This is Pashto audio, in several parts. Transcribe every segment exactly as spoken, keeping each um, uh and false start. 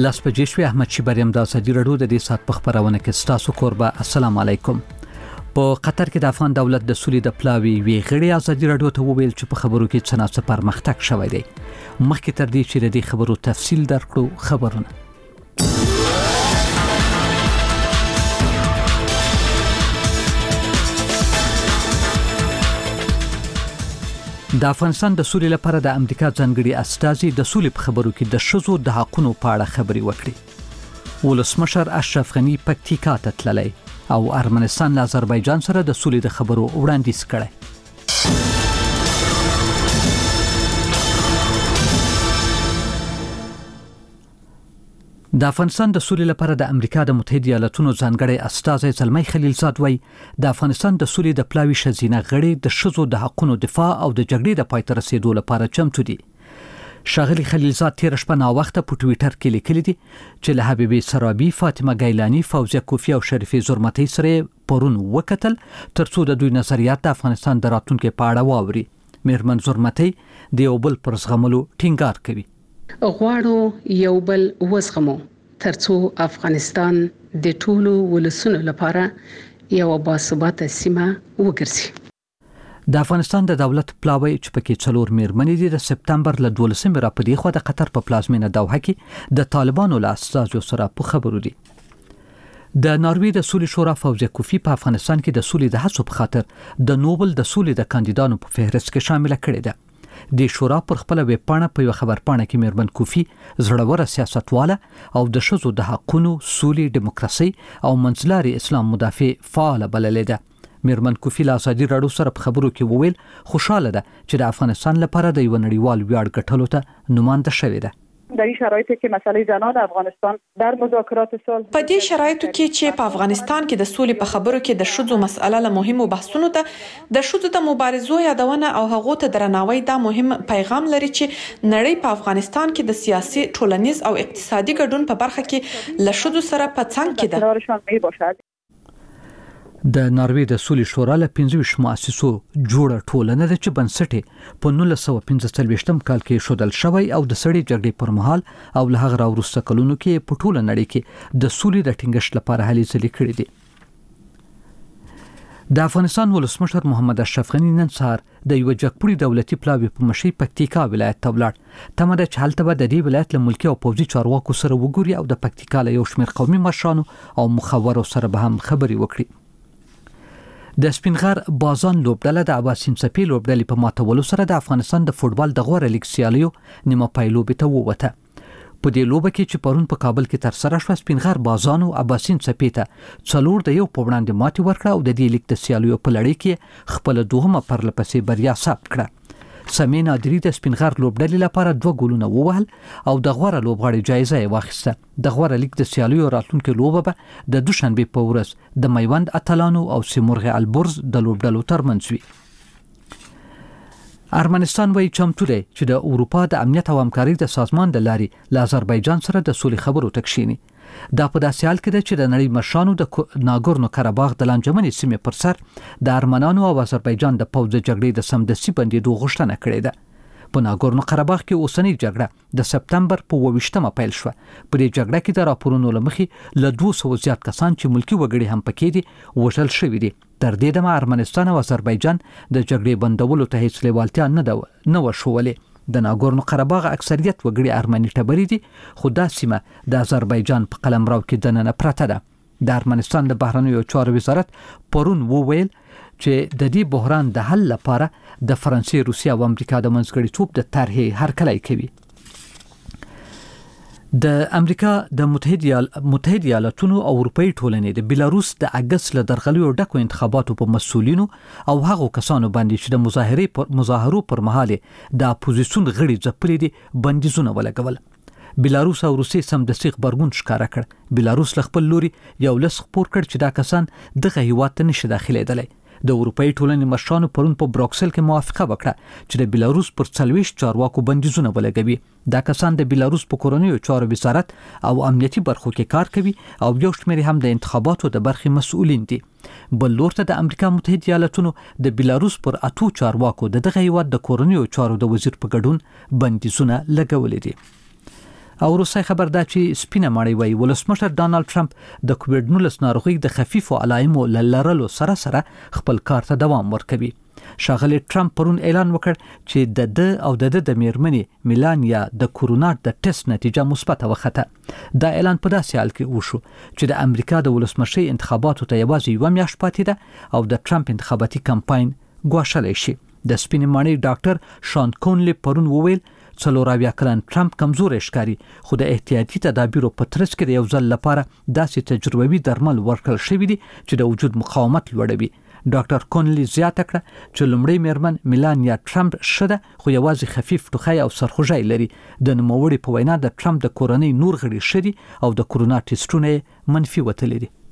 لاس پجیشوی احمد شیبریم د ازادي رادیو د دې سات په خبرونه کې ستاسو قربا السلام علیکم. په قطر کې د افغان دولت د سولې د پلاوی وی غړي ازادي رادیو ته وویل چې په خبرو کې څه نه پرمختګ شوی دی. مخکې تر دې چې د دې خبرو تفصیل درکړو خبرونه د افغانستان د سولې لپاره د امریکا ځانګړي استازي د سولې په خبرو کې د ښځو د حقوقو په اړه خبرې وکړې. ولسمشر اشرف غنی پکتیکا ته تللی او ارمنستان له آذربایجان سره د سولې د خبرو وړاندیز کړی. د افغانستان د سولې لپاره د امریکا د متحده ایالاتونو ځانګړي استازي زلمی خلیلزاد وایي د افغانستان د سولې د پلاوی شزینه غړي د ښځو د حقوقو دفاع او د جګړې د پای ته رسیدو لپاره چمتو دي. شاغلی خلیلزاد تیر شپه نا وخت په ټوئیټر کې لیکلي دي چې له حبیبي سرابي، فاطمه ګیلانی، فوزیه کوفی او شریفه زرمتی سره پرون وکتل ترڅو د دوی نظریات د افغانستان د راتلونکو په اړه واوري. میرمن زرمتی د یو بل پر زغملو ټینګار کوي. غواړو یو بل وزغمو ترڅو افغانستان د ټولو ولسونو لپاره یو باثباته سیمه وګرځي. د افغانستان د دولت پلاوی چې پکې څلور میرمنې دي د سپتمبر له دولسمې را پدې خو د قطر په پلازمینه دوحه کې د طالبانو له استازو سره په خبرو دي. د ناروې د سولې شورا فوزیه کوفی په افغانستان کې د سولې د هڅو په خاطر د نوبل د سولې د کاندیدانو په فهرست کې شامل کړي ده. د شورا پر خپل ویب پاڼه په یو خبر پاڼه کې میرمن کوفی زړوره سیاستواله او د ښځو د حقوقو، سولې، دیموکراسي او منځلاري اسلام مدافع فعال بللې ده. میرمن کوفی له ازادي رادیو سره په خبرو کې وویل خوشاله ده چې د افغانستان لپاره د یو نړیوال ویاړ ګټلو ته نماینده شوې ده. در این شرایطی که مسئله زنان افغانستان در مذاکرات صلح په دې شرایطو کې چې په افغانستان کې د سولې په خبرو کې د ښځو مسأله له مهمو بحثونو ته د ښځو د مبارزو یادونه او هغو ته درناوی دا مهم پیغام لري چې نړۍ په افغانستان کې د سیاسي، ټولنیز او اقتصادي ګډون په برخه کې له ښځو سره په څنګ کې ده. د ناروې د سولې شورا له پنځه ویشت مؤسسو جوړه ټولنه ده چې بنسټ په نولس سوه پنځه څلوېښتم کال کې شودل شوی او د سړې جګړې پر مهال او له هغه وروسته کلونو کې په ټوله نړۍ کې د سولې د ټینګښت لپاره هلې ځلې کړې دي. د افغانستان ولسمشر محمد اشرف غنی نن سهار د یو جګپوړي دولتي پلاوی په مشي پکتیکا ولایت ته ولاړ. تمه ده چې هلته به د دې ولایت له ملکي او پوځي چارواکو سره وګوري او د پکتیکا له یو شمېر قومي مشرانو او مخورو سره به هم خبرې وکړي. د سپینغر بازان لوبډله د اباسین څپې لوبډلې په ماتولو سره د افغانستان د فوټبال د غوره لیګ سیالیو نیمه پایلوبې ته ووته. په دې لوبه کې چې پرون په کابل کې تر سره شوه، سپینغر بازانو اباسین څپې ته څلور د یو په وړاندې ماتې ورکړه او د دې لیګ د سیالیو په لړۍ کې خپل دوهمه پرلپسې بریا ثبت کړه. سمې نادري د سپینغر لوبډلې لپاره دوه ګولونه ووهل او د غوره لوبغاړي جایزه یې واخیسته. د غوره لیګ د سیالیو راتلونکي لوبه به د دوشنبې په ورځ د میوند اتلانو او سیمرغ البرز د لوبډلو ترمنځ وي. ارمنستان وایي چمتو دی چې د اروپا د امنیت او همکارۍ د سازمان د لارې له آذربایجان سره د سولې خبرو ته کښیني. دا په داسې حال کې ده چې د نړۍ مشرانو د ناګورنو کراباغ د لانجمنې سیمې پر سر د ارمنانو او آذربایجان د پوځ د جګړې د سمدستي بندېدو غوښتنه کړې ده. په ناګورنو کراباغ کې اوسنۍ جګړه د سپتمبر په اووه ویشتمه پیل شوه. په دې جګړه کې د راپورونو له مخې له دوه سوه زیات کسان چې ملکي وګړي هم پکې دي وژل شوي دي. تر دې دمه ارمنستان او آذربایجان د جګړې بندولو ته هیڅ لیوالتیا نه وه ښولې. د ناګورنو قرهباغ اکثریت وګړي ارمني ټبري دي، خو دا سیمه د آذربایجان په قلمرو کې دننه پرته ده. د ارمنستان د بهرنیو چارو وزارت پرون وویل چې د دې بحران د حل لپاره د فرانسې، روسیې او امریکا د منځګړیتوب د طرحې هرکلی کوي. د امریکا د متحده ایالاتونو او اروپאי ټولنې د بیلاروس د اگست له درغلیو ډکو انتخاباتو په مسؤلینو او هغو کسانو باندې چې د مظاهرې پر مظاهرو پر مهال د اپوزیسیون غړي ځپلي دي بندیزونه ولګول. بیلاروس او روسیې سمدستي غبرګون ښکاره کړ. بیلاروس له خپل لوري یو لس خپور کړ چې دا کسان دغه هیواد ته نشي داخلېدلی. د اروپאי ټولنې مشرانو پرون په بروکسل کې موافقه وکړه چې د بیلاروس پر څلوېښت چارواکو بندیزونه ولګوي. دا کسان د بیلاروس په کورنیو چارو وزارت او امنیتي برخو کې کار کوي او یو شمېر هم د انتخاباتو د برخې مسؤلین دي. بل لور ته د امریکا متحده ایالاتونو د بیلاروس پر اتو چارواکو د دغه هیواد د کورنیو چارو د وزیر په ګډون بندیزونه لګولې دي. او روسي خبر دا چې سپینه ماړی وای ولسمشر ډانلډ ټرمپ د کووډ نولس ناروغي د خفیفو علایمو لرلو سره سره خپل کار ته دوام ورکوي. شاغلی ټرمپ پرون اعلان وکړ چې د د او د د میرمنې میلانیا د کورونا د ټیسټ نتیجه مثبت وخته. دا اعلان په داسې حال کې وشو چې د امریکا د ولسمشي انتخاباتو ته یوازې یو میاشت پاتې ده او د ټرمپ انتخاباتي کمپاین ګواښلی شي. د سپینې ماڼۍ ډاکټر شان کونلی پرون وویل څلوراویا کلن ټرمپ کمزور ښکاري خو د احتیاطي تدابیرو په ترڅ کې د یو ځل لپاره داسې تجربوي درمل ورکړل شوي دي چې د وجود مقاومت لوړوي. ډاکټر کونلی زیاته کړه چې لومړی میرمن میلانیا ټرمپ شده خو یوازې خفیف ټوخی او سرخوږی لري. د نوموړي په وینا د ټرمپ د کورنۍ نور غړي شدي او د کورونا ټیسټونه منفي وتلي دي.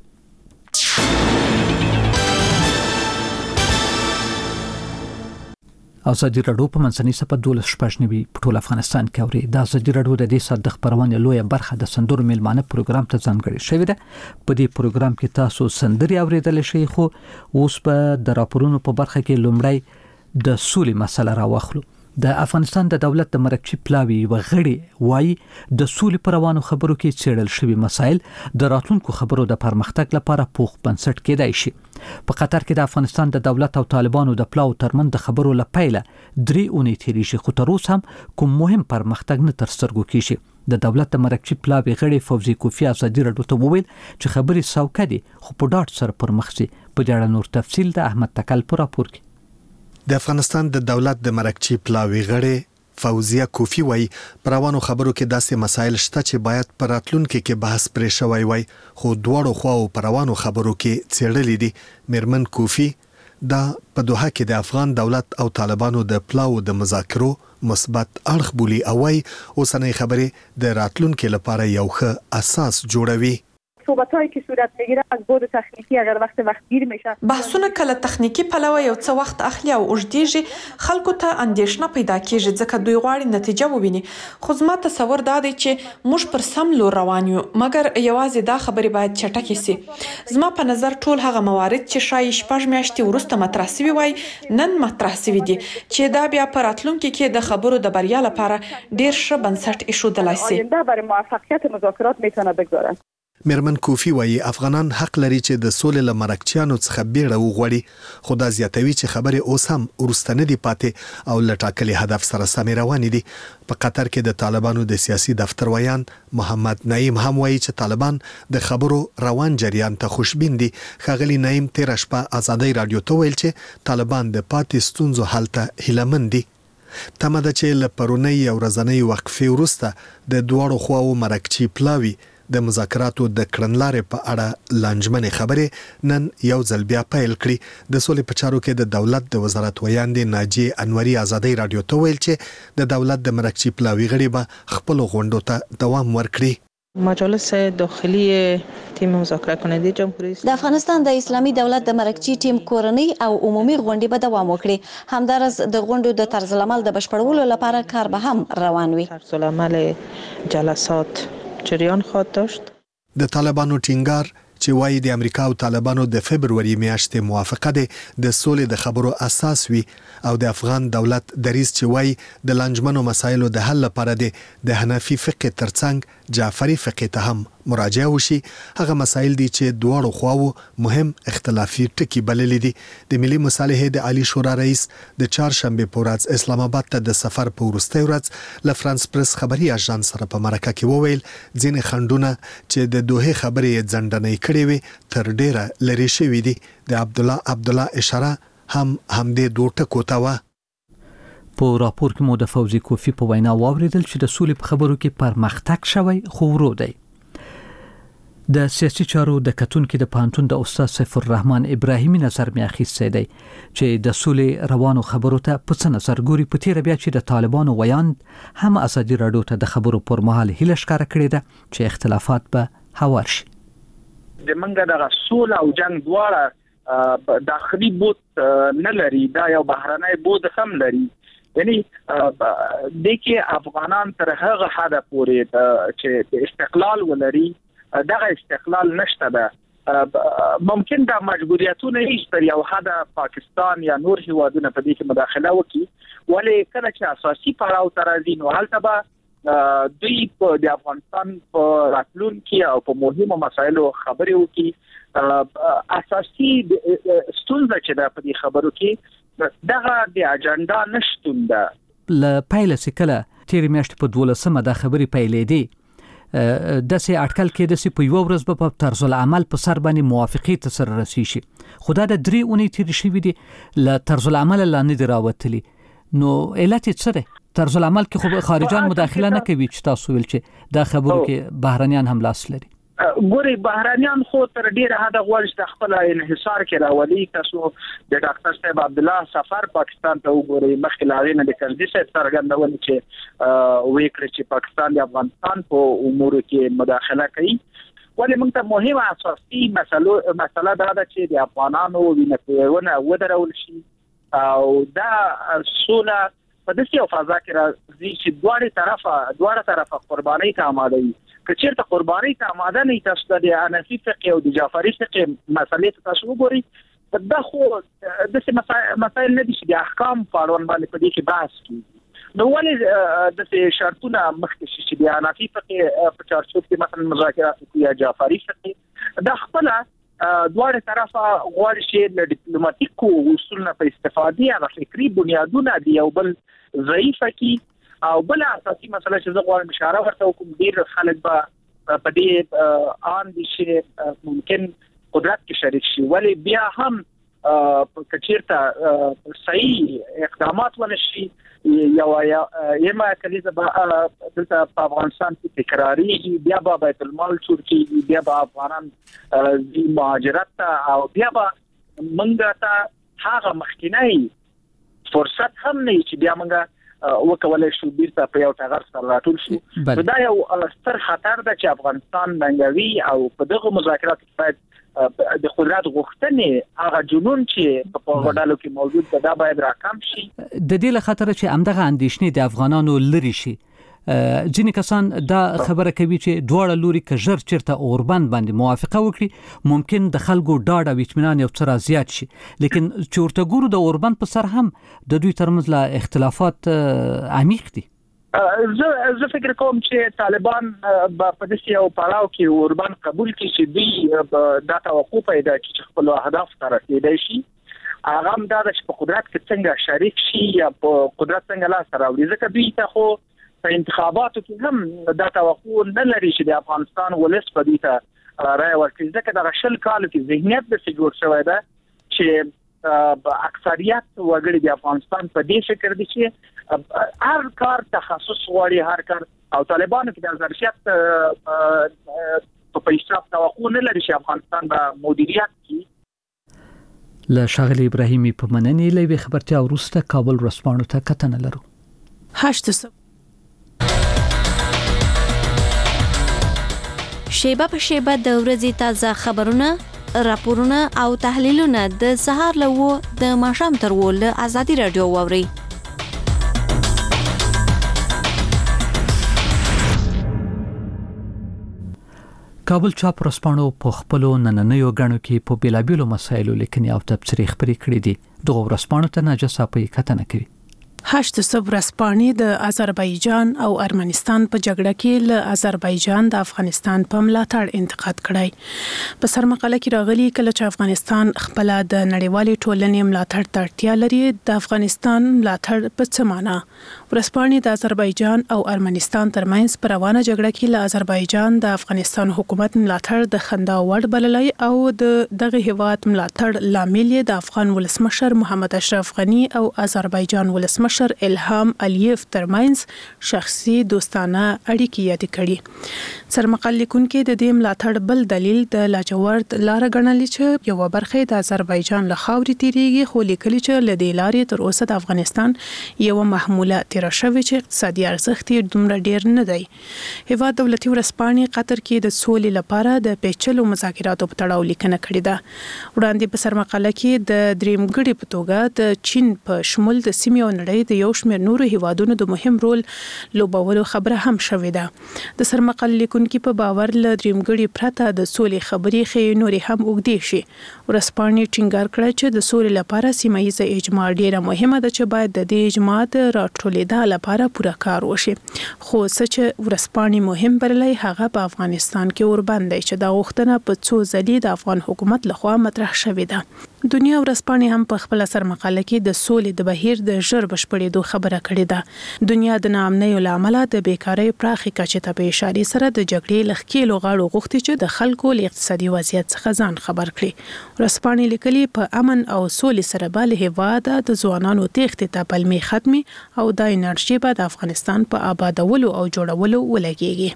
ازادي راډیو په منځني سپه دولس شپږ نوي په ټول افغانستان کې اوري. د ازادي راډیو د دې سات د خبرونه لویه برخه د سندرو میلمانه پروګرام ته ځانګړې شوې ده. په دې پروګرام کې تاسو سندري اوریدل شئ خو اوس په د راپورونو په برخه کې لومړی د سولې مسله راوخلو. د افغانستان د دولت د مرکزی پلاوی وغړي وایي د سولې پر روانو خبرو کې څېړل شوی مسایل د راتلونکو خبرو د پرمختګ لپاره پوخ بنسټ کېدای شي. په قطر کې د افغانستان د دولت او طالبانو د پلاو ترمن د خبرو لپاره درې اونۍ تیریږي خو تر اوسه هم کوم مهم پرمختګ نه تر سترګو کیږي. د دولت د مرکزی پلاوی غړي فوزي کوفی ازادي راډیو ته وویل چې خبرې سوکه دي خو په ډاټ سره پرمخ شي. په اړه نور تفصیل د احمد تکل پر راپور کې. د افغانستان د دولت د مرکزی پلاوی غړي فوزیه کوفی وای پروانو خبرو کې داسې مسایل شته چې باید پر راتلونکو کې بحث پرې شوی وای خو دواړو خواو پروانو خبرو کې څېړلې دي. میرمن کوفی دا په دوحه کې د افغان دولت او طالبانو د پلاو د مذاکرو مثبت اړخ بولی او وای اوسنۍ خبرې د راتلونکو لپاره یو ښه اساس جوړوي. صحبتایی که صورت میگیره از بعد تخنیکی اگر وقت وقت گیر میشه بحثونه کله تخنیکی پلوه یو څه وخت اخلي او اوږدېږي خلکو ته اندېښنه پیدا کیږي ځکه دوی غواړي نتیجه وویني. خو زما تصور دا دی چې موږ پر سم لور روان یو مګر یوازې دا خبرې باید چټکې سي. زما په نظر ټول هغه موارد چې شایي شپږ میاشتې وروسته مطرح شوي وای نن مطرح شوي دي چې دا بیا په راتلونکي کې د خبرو د بریا لپاره ډیر ښه بنسټ ایښودلای شي. آینده برای موفقیت مذاکرات میتونه بگذارن. میرمن کوفی وایي افغانان حق لري چې د سولې له مرکچیانو څخه بیړه وغواړي خو دا زیاتوي چې خبرې اوس هم وروستنه دي پاتې او له ټاکلي هدف سره سمې روانې دي. په قطر کې د طالبانو د سیاسي دفتر ویان محمد نعیم هم وایي چې طالبان د خبرو روان جریان ته خوشبین دي. ښاغلي نعیم تیر شپه ازادي رادیو ته ویل چې طالبان د پاتې ستونزو حل ته هیلهمند دي. تمه ده چې له پرونی او ورځنۍ وقفې وروسته د دواړو خواو مرکچی پلاوی د مذاکراتو د کړنلارې په اړه لانجمنې خبرې نن یو ځل بیا پیل کړي. د سولې په چارو کې د دولت د وزارت ویاندې ناجی انوري ازادي رادیو ته ویل چې د دولت د مرکزی پلاوی غړي به خپل غونډو ته دوام ورکړي. مجالس داخلی تیم مذاکره کننده جمهوری د افغانستان د اسلامي دولت د مرکزی ټیم کورنۍ او عمومي غونډې به دوام وکړي. همدارس د غونډو د طرز العمل د بشپړولو لپاره کار به هم روان وي. طرز العمل جلسات جریان خواهد داشت. د طالبانو ټینګار چې وایي د امریکا او طالبانو د فبرवरी میاشتې موافقه ده د سولې د خبرو اساس وي او د افغان دولت دریځ چې وایي د لانجمنو مسایلو د حل لپاره ده د حنفي فقه ترڅنګ جعفری فقه ته هم مراجعه وشي. هغه مسایل دي چې دواړو خواو مهم اختلافي ټکي بللي دي. د ملي مصالحې د عالی شورا رئیس د چهارشنبه په ورځ اسلام آباد ته د سفر په وروستۍ ورځ له فرانس پریس خبري اژانس سره په مرکه کې وویل ځینې خندونه چې د دوه خبرې ځندنې کړې وي تر ډیره لري شوی دي. د عبد الله عبد الله اشاره هم همدې دوه ټکو ته و. په راپور کې مو د فوزي کوفی په وینا واوریدل چې د سولې په خبرو کې پرمختګ شوی خو ورو دی. د سیاسي چارو د کتونکو د پانتون د استاد سیف الرحمن ابراهیمی نظر می اخیستی دی چې د سولې روانو خبرو ته په څه نظر ګوري. په تیر بیا چې د طالبانو ویاند هم ازادي راډیو ته د خبرو پر مهال هیله ښکاره کړې ده چې اختلافات به هوار شي. د منګه د رسول او جنگ دواړه داخلي بوت نه لري دا یو بهرنۍ بوت هم لري. یعنی د کې افغانان تر هغه حد پورې چې استقلال ولري دغه استقلال نشته ده. ممکن دا مجبوریتونه هیڅ یو حد پاکستان یا نور هیوادونه په دې کې مداخله وکړي ولی کله چې اساسي پړاو تر راځي نو هلته به دوی په د افغانستان په راتلونکي او په مهمو مسایلو خبرې وکړي. اساسي ستونزه چې د په خبرو کې دغه د اجنډا نشټون ده. ل پایله سکله تیر میاشت په دولسمه د خبرې پیلې دي د سي اټکل کې د سي په یو ورځ په طرز العمل په سر باندې موافقه تسر رسي شي. خدای د درې اونۍ تیر شي وي دي ل طرز العمل لاندې دراوتلي. نو علت څه ده؟ طرز العمل کې خو خارجان مداخله نه کوي چې تاسو ویل چې دا خبرو کې بهرانيان هم لاس لري. ګوري بهرانيان خو تر ډیره حد غواړي چې خپل انحصار کې راولي. تاسو د ډاکټر صاحب عبد الله سفر پاکستان ته وګورئ، مخکې لاغې نه د کندي صاحب څرګندول چې وې کړ چې پاکستان د افغانستان په امور کې مداخله کوي. ولې موږ ته مهمه اساسي مسله مسله دا ده چې د افغانانو وینه ودرول شي او دا سوله په داسې یو فضا کې راځي چې دواړه طرفه دواړه طرفه قرباني ته آماده وي. که چیرته قرباني ته آماده نه تاسو د انفي فقه او د جعفری فقه مسلې تاسو وګورئ، دا خو د څه مسایل نه دي چې د احکام په اړه باندې په دې کې بحث کیږي. نو ولې د څه شرطونه مخکې شي چې د انفي فقه په چارچوب کې مثلا مذاکرات کوي یا جعفری فقه دا خپل دواړه طرفه غواړي چې د ډیپلوماټیکو اصولو په استفادې او فکری بنیادونه دی یو بل ضعیفه کی. او بل اساسي مسله چې زه غواړم اشاره ورته وکړم، ډیر خلک به په دې ان دي چې ممکن قدرت کې شریک شي، ولی بیا هم کچیرته صحیح اقدامات ونشي یو یما کلیزه دلته په افغانستان کې تکراری بیا به بیت المال چور کی، بیا به افغانان د مهاجرت او بیا به منګه ته هغه مخکینی فرصت هم نه چې بیا منګه وکولای شو بیرته په یو ټغر سره راټول شو. دا یو ستر خطر ده چې افغانستان منګوي او په دغه مذاکرات کې د قدرت غوښتنې هغه جنون چې په وډالو کې موجود ده دا باید راکم شي. د دې له خطر چې همدغه اندېښنې د افغانانو لري شي، ځینې کسان دا خبره کوي چې دواړه لوري که ژر چیرته اوربند باندې موافقه وکړي ممکن د خلکو ډاډ او اطمینان یو څه زیات شي. لیکن چې ورته ګورو د اوربند په سر هم د دوی ترمنځ له اختلافات عمیق دي. زه زه فکر کوم چې طالبان په دې یو پړاو کې اوربند قبول کړي چې دوی دا توقع پیدا کړي چې خپل اهداف ته رسیدای شي. هغه هم دا چې په قدرت کې څنګه شریک شي یا په قدرت څنګه لاس راوړي. ځکه دوی ته خو په انتخاباتو کې هم دا توقع نه لري چې د افغانستان ولس په دې ته رائے ورکړي. ځکه د شل کال کې ذهنیت د سجور شوی ده چې اکثریت وګړي د افغانستان په دې فکر دي چې هر کار تخصص غواړي، هر کار او طالبانو کې د ظرفیت په پیساب توقع نه لري چې افغانستان به مدیریت کړي. له شاغلی ابراهیمي په مننې لوي خبرتیا وروسته کابل ورسپانو ته کتنه لرو. هشت شیبه په شیبه د ورځې تازه خبرونه، راپورونه او تحلیلونه د سهار له و د ماښام تر و له ازادي رادیو واوري. کابل چاپ ورسپانو په خپلو نننیو غاڼو کې په بیلابیلو مسایلو لیکنې او تبصرې خبرې کړې دي. دغه ورسپانو ته ناجه صاحب کتنه کوي. هشت صبح رسپانی د آذربایجان او ارمنستان په جګړه کې له آذربایجان د افغانستان په ملاتړ انتقاد کړی. په سرمقاله کې راغلي کله چې افغانستان خپل د نړیوالې ټولنې ملاتړ ته اړتیا لري، د افغانستان ملاتړ په څه معنا؟ ورسپانی د آذربایجان او ارمنستان ترمنځ په روانه جګړه کې له آذربایجان د افغانستان حکومت ملاتړ د خندا وړ بللی او د دغه هیواد ملاتړ لامل د افغان ولسمشر محمد اشرف غنی او آذربایجان ولسمشر مشر الهام الیف ترمنځ شخصي دوستانه اړیکې یاد کړي. سرمقال لیکونکو د دې ملاتړ بل دلیل د لاجورد لار غنلې چې یو برخه د آذربایجان له خاورې تیریږي، خو لیکلي چې ل دې لارې تر اوسه د افغانستان یو محموله تیر شوی چې اقتصادي ارزښت یې دومره ډیر نه دی. هیواد دولتي ورسپانې قطر کې د سولې لپاره د پیچلو مذاکراتو په تړاو لیکنه کړې ده. وړاندې په سرمقاله کې د دریم ګړي په توګه د چین په شمول د سیمې او نړۍ نړۍ د یو شمېر نورو هیوادونو د مهم رول لوبولو خبره هم شوې ده. د سرمقال لیکونکو په باور له دریمګړي پرته د سولې خبرې خې نورې هم اوږدې شي. ورځپاڼې ټینګار کړ چې د سولې لپاره سیمه ییزه اجماع ډیره مهمه ده چې باید د دې اجماع د راټولېدا لپاره پوره کار وشي. خو څه چې ورځپاڼې مهم بللی هغه په افغانستان کې وربند دی چې دا غوښتنه په څو ځلې د افغان حکومت لخوا مطرح شوې ده. دنیا ورځپاڼې هم په خپل سرمقاله کې د سولې د بهیر د ژر بشپړېدو خبره کړې ده. دنیا د ناامنۍ له امله د بیکارۍ پراخې کچې ته په اشاره سره د جګړې لخکېلو غاړو غوښتي چې د خلکو له اقتصادي وضعیت څخه ځان خبر کړي. ورځپاڼې لیکلي په امن او سولې سره به له هېواده د ځوانانو تېښتې ته پلمې ختمي او دا انرژي به د افغانستان په آبادولو او جوړولو ولګېږي.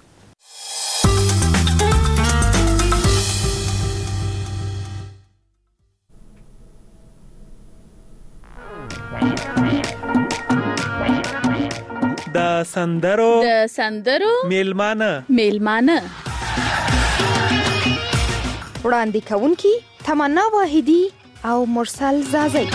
د سندرو د سندرو میلمانه میلمانه وړاندې کوونکی تمنا واحدی او مرسل زازی.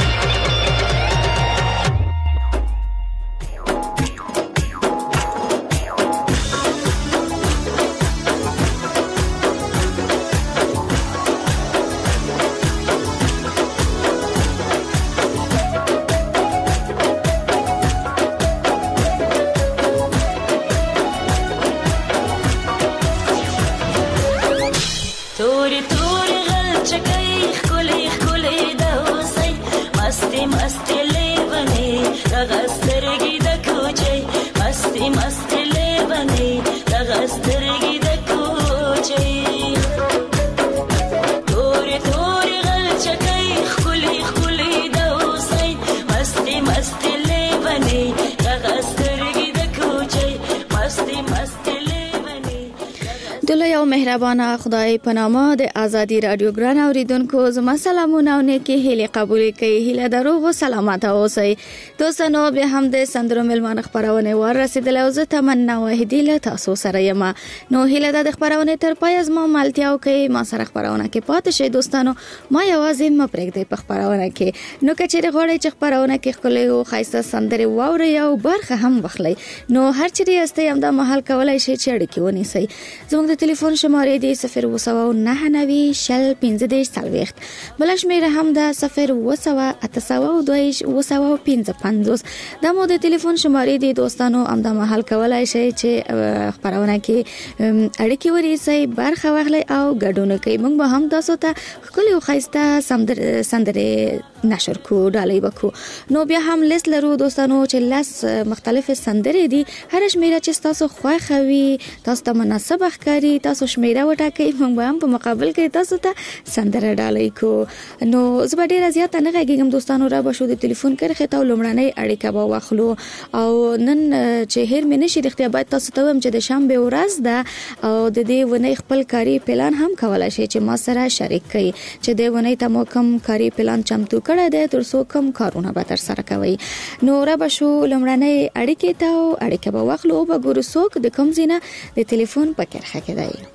دلته یو مهربانه خدای په نامه د ازادي رادیو ګران اوریدونکو زما سلامونه او نیکی هیله قبول کړئ. هیله دروغ او سلامت اوسئ. دوستانو به هم د سندرو ملمان خبرونه ور رسیدل او زه تمنا واحدی له تاسو سره یم. نو هیله د خبرونه تر پای از ما ملتیاو کوي ما سره خبرونه کې پاتې شئ. دوستانو ما یوازې م پرېږدئ په خبرونه کې. نو کچېره غواړئ چې خبرونه کې خپل او خاصه سندره واوري او برخه هم وخلئ نو هر چیرې استئ هم د محل کولای شئ چې اړیکه ونیسئ. زموږ د ټلیفون شماره دی صفر و سوا نه نوي شل پنځه دېرش څلوېښت. بله شمېره هم ده صفر و سوا اته سوه دوه و سوا پنځه پنځوس. دا مو د ټلیفون شماره دی. دوستانو همدا مهال کولای شئ چې خبرونه کې اړیکې ونیسئ برخه واخلئ او ګډون وکړئ. موږ به هم تاسو ته ښکلې او ښایسته سندرې نشر کو ډالۍ وکړو. نو بیا هم لیست لرو دوستانو چې لس مختلفې سندرې دي. هر شمېره چې تاسو خوښه وي تاسو ته مناسبه ښکاري تاسو شمیره وټاکئ موږ به هم په مقابل کې تاسو ته سندره ډالۍ کو. نو زه به ډیره زیاته نه غږیږم دوستانو. را به شو د ټلیفون کرښې ته لومړنۍ اړیکه به واخلو او نن چې هیر مې نشي رښتیا باید تاسو ته وایم چې د شنبې ورځ ده او د دې ونې خپل کاري پلان هم کولای شئ چې ما سره شریک کړئ چې د ونې ته مو کوم کاري پلان چمتو کړی دی تر څو کوم کارونه به ترسره کوئ. نو را به شو لومړنۍ اړیکې ته او اړیکه به واخلو او به ګورو څوک د کوم ځای نه د ټلیفون په کرښه کې دی.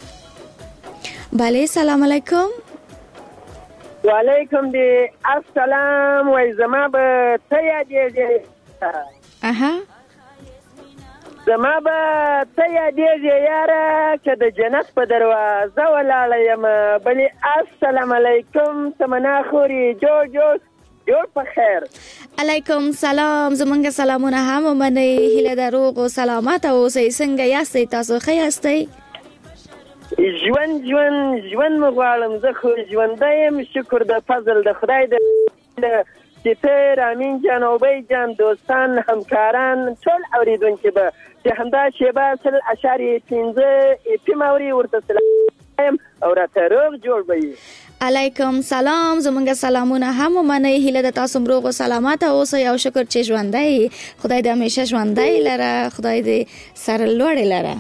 بله سلام علیکم. وعلیکم دی السلام. وای زما به ته یادېږي. اها زما به ته یادېږي یاره چې د جنت په دروازه ولاړه یم. بلې السلام علیکم تمنا خوري جوړ جوړ جوړ په خیر. علیکم سلام. زمونږ سلامونه هم ومنئ. هیله د روغ او سلامت اوسئ. څنګه یاستئ تاسو ښه یاستئ؟ ژوند ژوند ژوند مو غواړم زه خو ژوندی یم شکر د فضل د خدای د چې ته رامین جان اوبی جان دوستان همکاران ټول اوریدونکي به چې همدا شیبه سل اشاریه پنځه اپیم اوري ورته سلام او راته روغ جوړ به وي. علیکم سلام. زمونږ سلامونه هم ومنئ. هیله د تاسو روغ او سلامت اوسئ او شکر چې ژوندی خدای دې همیشه ژوندی لره. خدای دې سر لوړې لره.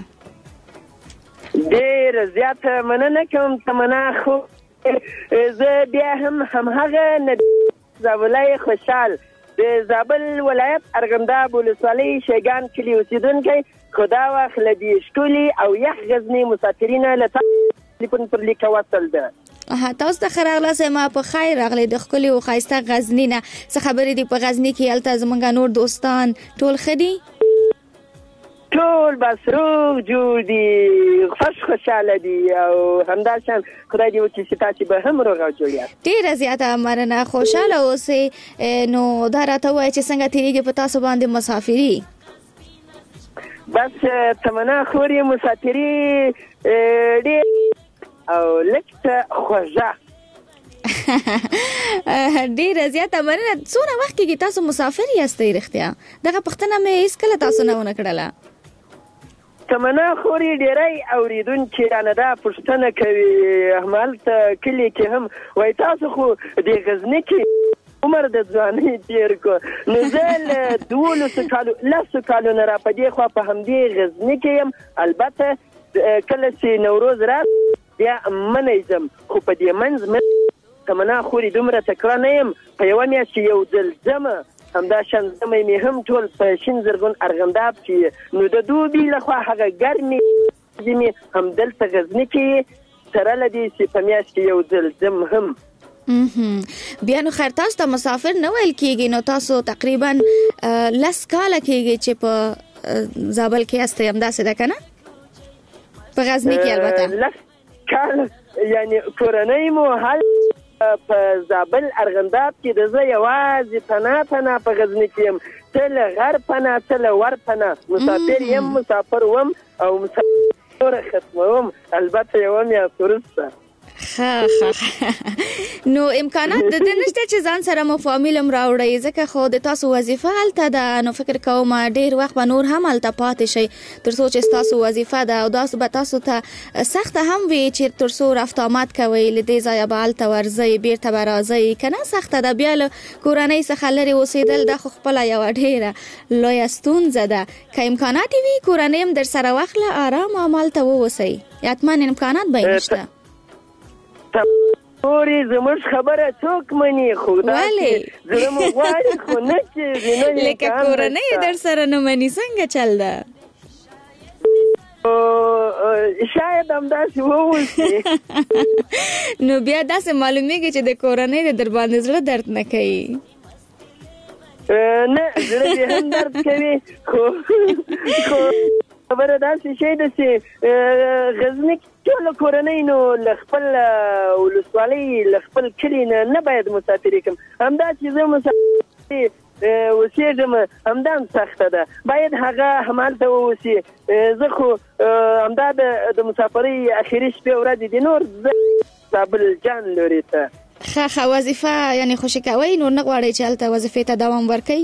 ډېر زیات مننه کوم تمنا خو زه بیا هم همهغه زابلای خوشحال د زابل ولایت ارغنداب ولسوالۍ شیګان کلي اوسېدونکی خدا واخله دې ښکلي او یخ غزني مسافرینه له ټلیفون پر لیکه وصل ده. ها تاسو ته خراغله سم په خیر راغلی د خپل او خایسته غزنی نه څه خبرې دی په غزنی کې الته زمونږ نور دوستان ټول خدي ټول بسروغ جوړ دي خوش خوشاله دي او همداشان خدای دې وکړي چې تاسو به هم روغ او جوړ یاست. ډیره زیاته مننه خوشاله اوسئ. نو دا راته وایي چې څنګه تیریږي په تاسو باندې مسافري؟ بس تمنا خوري مسافري ډېر او لکه خوږه. ډیره زیاته مننه. څونه وخت کې تاسو مسافر یاستئ رښتیا؟ دغه پوښتنه مې هیڅ کله تاسو نه ونه کړله. تمنا خوري ډیری اوریدونکي رانه دا پوښتنه کوي همالته کلي کې هم وایي تاسو خو د غزني کې عمر د ځوانۍ تېر کړو نو زه له دولسو کالو لسو کالو نه را په دې خوا په همدې غزني کې یم. البته کله چې نوروز راځي بیا منی ځم خو په دې منځ تمنا خوري دومره تکړه نه یم. په یوه میاشت چې یو ځل ځمه همدا شان زمې مې هم ټول په شین زرغون ارغنداب کې نو د دوبي لخوا هغه ګرمې زمې همدلته غزني کې سره له دې چې په میاشت کې یو ځل ځم هم. بیا نو خیر تاسو ته مسافر نه ویل کېږي نو تاسو تقریبا لس کاله کېږي چې په زابل کې یاستئ همداسې ده که نه؟ په غزني کې البته لس کاله یعنی کورنۍ مو حل په زابل ارغنداب کې د زه یوازې پنا پنا په غزني کې یم. څه له غر پنا څه له ور پنا مسافر یم مسافر وم او مسافر ختموم البته یوه میاشت وروسته. ښه ښه نو امکانات د دې نشته چې ځان سره مو فامیل هم راوړئ ځکه خو د تاسو وظیفه هلته ده نو فکر کوم ډېر وخت به نور هم هلته پاتې شئ تر څو چې ستاسو وظیفه ده او داسې به تاسو ته سخته هم وي چې تر څو رفت آمد کوئ له دې ځایه به هلته ورځئ بیرته به راځئ که نه سخته ده. بیا له کورنۍ څخه لرې اوسېدل دا خو خپله یوه ډېره لویه ستونزه ده. که امکانات وي کورنۍ هم در سره واخله ارام همالته واوسئ حتما امکانات به یې نشته. تورې زموږ خبره څوک مني خو داسې زړه مو غواړي خو نه کېږي. لکه کورنۍ در سره نه مني څنګه چل ده؟ شاید همداسې واوسي. نو بیا داسې معلومیږي چې د کورنۍ د در باندې زړه درد نه کوي. نه زړه دې هم درد کوي خو خبره داسې شی ده چې غزني ټول کورنۍ نو له خپل ولسوالۍ له خپل کلي نه نه باید مسافري کوم. همدا چې زه مسافري اوسېږم همدا هم سخته ده باید هغه همالته واوسي. زه خو همدا د مسافرۍ اخري شپې ورځې دي نور زه زابل جان لوري ته ښه ښه وظیفه یعنې خوشي کوئ نور نه غواړئ چې هلته وظیفې ته دوام ورکوئ؟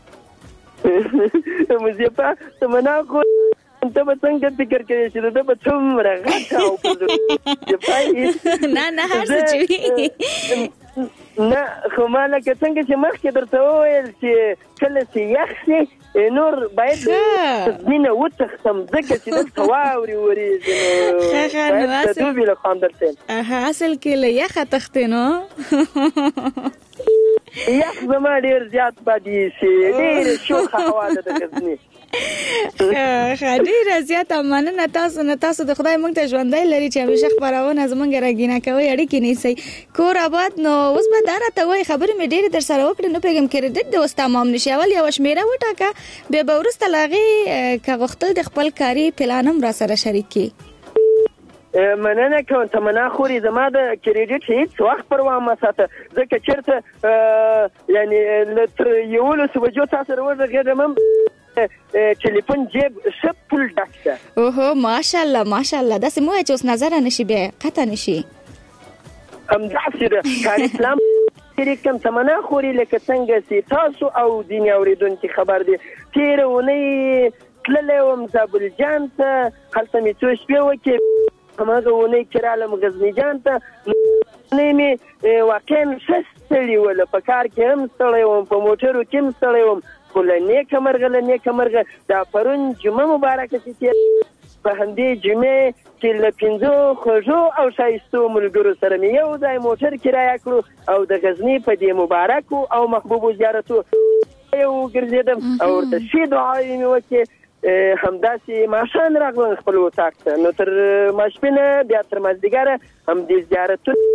وظیفه تمنا خو ته به څنګه فکر کوې چې ده به څومره غټه او په نه نه هر څه چې وي نه خو ما لکه څنګه چې مخکې درته وویل چې کله چې یخ شي نور باید مینه وتښتم ځکه چې دلته واورې ورېږي نو باید د دوبي له خوا همدلته یم. اصل کې له یخه تښتې نو یخ زما ډېر زیات بد ایسي ډېرې شوخه هوا ده د غزني. ښه ډېره زیاته مننه تاسو نه. تاسو د خدای موږ ته ژوندی لري چې همیشه خپرونه زموږ راګینه کوئ اړیکې نیسئ کور آباد. نو اوس به دا راته وایي خبرې مې ډېرې در سره وکړې نه پوهېږم کریډټ د اوس تمام نشي اول یوه شمېره وټاکه بیا به وروسته له هغې که غوښتل د خپل کاري پلان هم را سره شریک کړي. مننه کوم تمنا خوري زما د کریډټ هیڅ وخت پروا مه ساته ځکه چېرته یعنې تر یولسو بجو تا سره وغږېږم هم ټلیفون جیب ښه پول ډک ده. اوهو ماشاءالله ماشاءالله داسې مو وایه چې اوس نظره نشي بیا قطع نشي. همداسې ده کار اسلام شریک کوم تمنا خوري لکه څنګه چې تاسو او ځینې اورېدونکي خبر دي تېره اونۍ تللی وم زابل جان ته هلته مې څو شپې وکړې هماغه اونۍ چې رالم غزني جان ته اونۍ مې واقعا ښه ستړي وله په کار کې هم ستړی وم په موټرو کې هم ستړی وم خو له نیکه مرغه له نیکه مرغه دا پرون جمعه مبارکه چې تېر په همدې جمعې کې له پنځو خوږو او ښایستو ملګرو سره مې یو ځای موټر کرایه کړو او د غزني په دې مبارکو او محبوبو زیارتو یو ګرځېدم او ورته ښې دعاوې مې وکړې. همداسې ماښام راغلم خپل اطاق ته نو تر ماسپښینه بیا تر مازدیګره همدې زیارتونه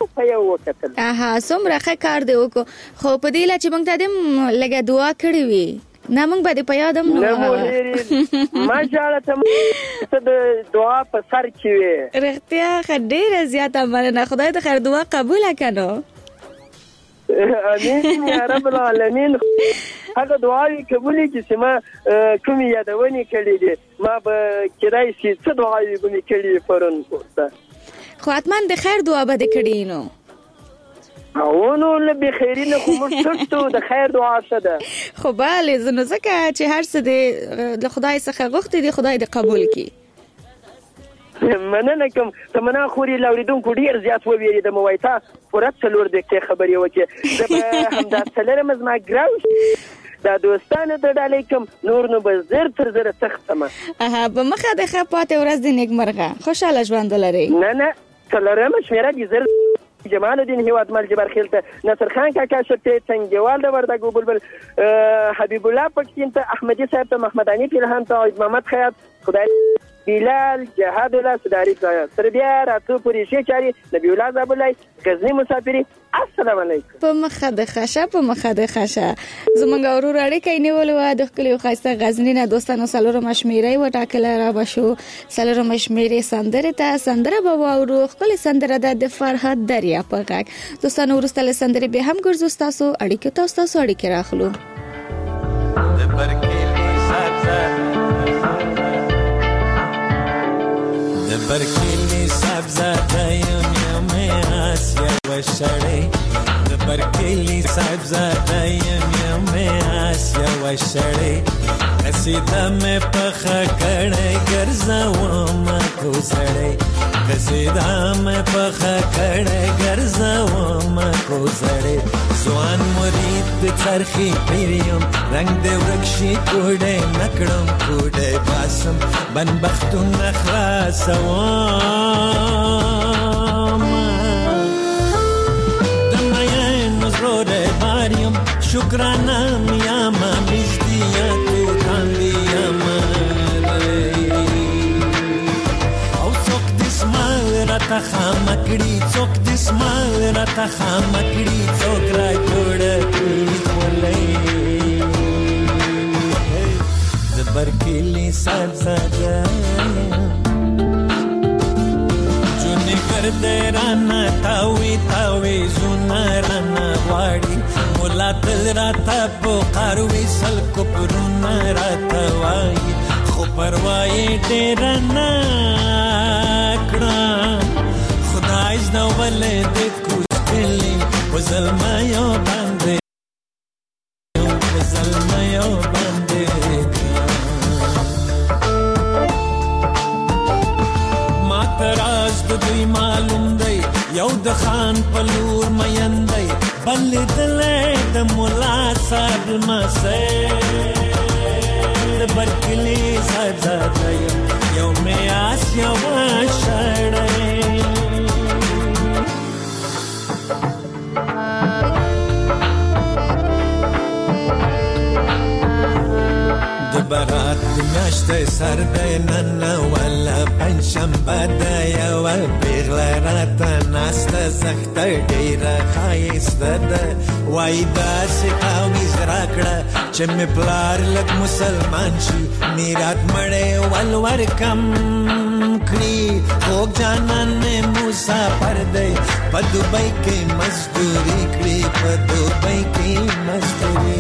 په یو وکتل. اها څومره ښه کار دی وکړو. خو په دې لا چې موږ ته دې لږه دعا کړې وي نه موږ به دې په یاد هم نه وو. ماشاءالله ته د دعا په سر کې وي. رښتیا ښه ډېره زیاته مننه. خدای د خیر دعا قبوله کړو. امين يا رب العالمين. هغه دعاوي قبول کی چې ما کومې یادونې کړې دي ما به کړای شي څه دعاوي به مې کړې پرون کوته. خو اتمن د خیر دعا به کړې نو او نو له بخیرینه خو موږ ټول د خیر دعا شته. خو bale زنه زکه چې هر څه د خدای څخه غوښتي دي خدای دې قبول کړي. مننه کوم. تمنا خوري لاوریدونکو ډیر زیات وویری د موایتا پوره څلور دقیقې خبرې وکړي. زه هم دا څلورم زما ګراوس دا دوستانه ته ډالې کوم نور نو به زر تر زر تختمه. اها په مخه د خپاته ورځ د نیکمرغه خوشاله ژوند ولري. نه نه څلورم شمیره دي زر جمال الدین هیواد مل جبر خیلته نصر خان کاکا شته څنګهوال د وردګو بلبل حبیب الله پکتین ته احمدی صاحب ته محمد علي پیرهان ته محمد خیاط خدای بلال جهاد الله صداری تر بیا راتو پوری شي چاري نبی الله زابلای غزنی مسافری. السلام علیکم. په مخه د خشه په مخه د خشه زمونږ اورور اړیکې نیولې د خپل خاصه غزنی نه دوستانو سلور مشمیره و ټاکل را بشو سلور مشمیره سندره ته سندره به واورو خپل سندره د فرحت دریا په غږ دوستانو ورستل سندره به هم ګرځو تاسو اړیکې تاسو تاسو اړیکې راخلو. د برکلی سبزه د برکلی سبزه د یم یم آسیا وشړې د برکلی سبزه د یم یم آسیا وشړې قصیده مې پخه کړې ګرځوم کو سړې قصیده مې پخه کړې ګرځوم کو سړې ځوان مرید د چرخي پیریم رنگ د ورکشي کوډې نکړم کوډې باسم بنبختون خلاصوم شکرانه میاما مزدیا تو تاندیاما او څوک د سمال را ته خامکړي څوک د سمال را ته خامکړي څوک را جوړ کړي خولې د برکلی سبزه جونې کړ رانا تاوي تاوي زونه رانا غواړي مولا تل راته په قاروي سل کو پرونه راته وای خو پروايي ډېر نه کړم خدای زنه ولې د کوستلې وزلما یو باندې وزلما یو باندې ما تراز د دوی معلوم دی یو د خان په لور مېندای بل دلې د مولا صاحب مسه د برکلی سبزه یو مې آس یو شړې د برات میاشتې سر دی نن ولا پنځشنبه ده یوه پیغله راته ناسته سخته ډېره ښایسته ده وایي داسې تعویض راکړه چې مې پلار لږ مسلمان شي میرات مړی ول ورکم کړي خوږ جانان مې مسافر دی په دوبۍ کې مزدوري کړي په دوبۍ کې مزدوري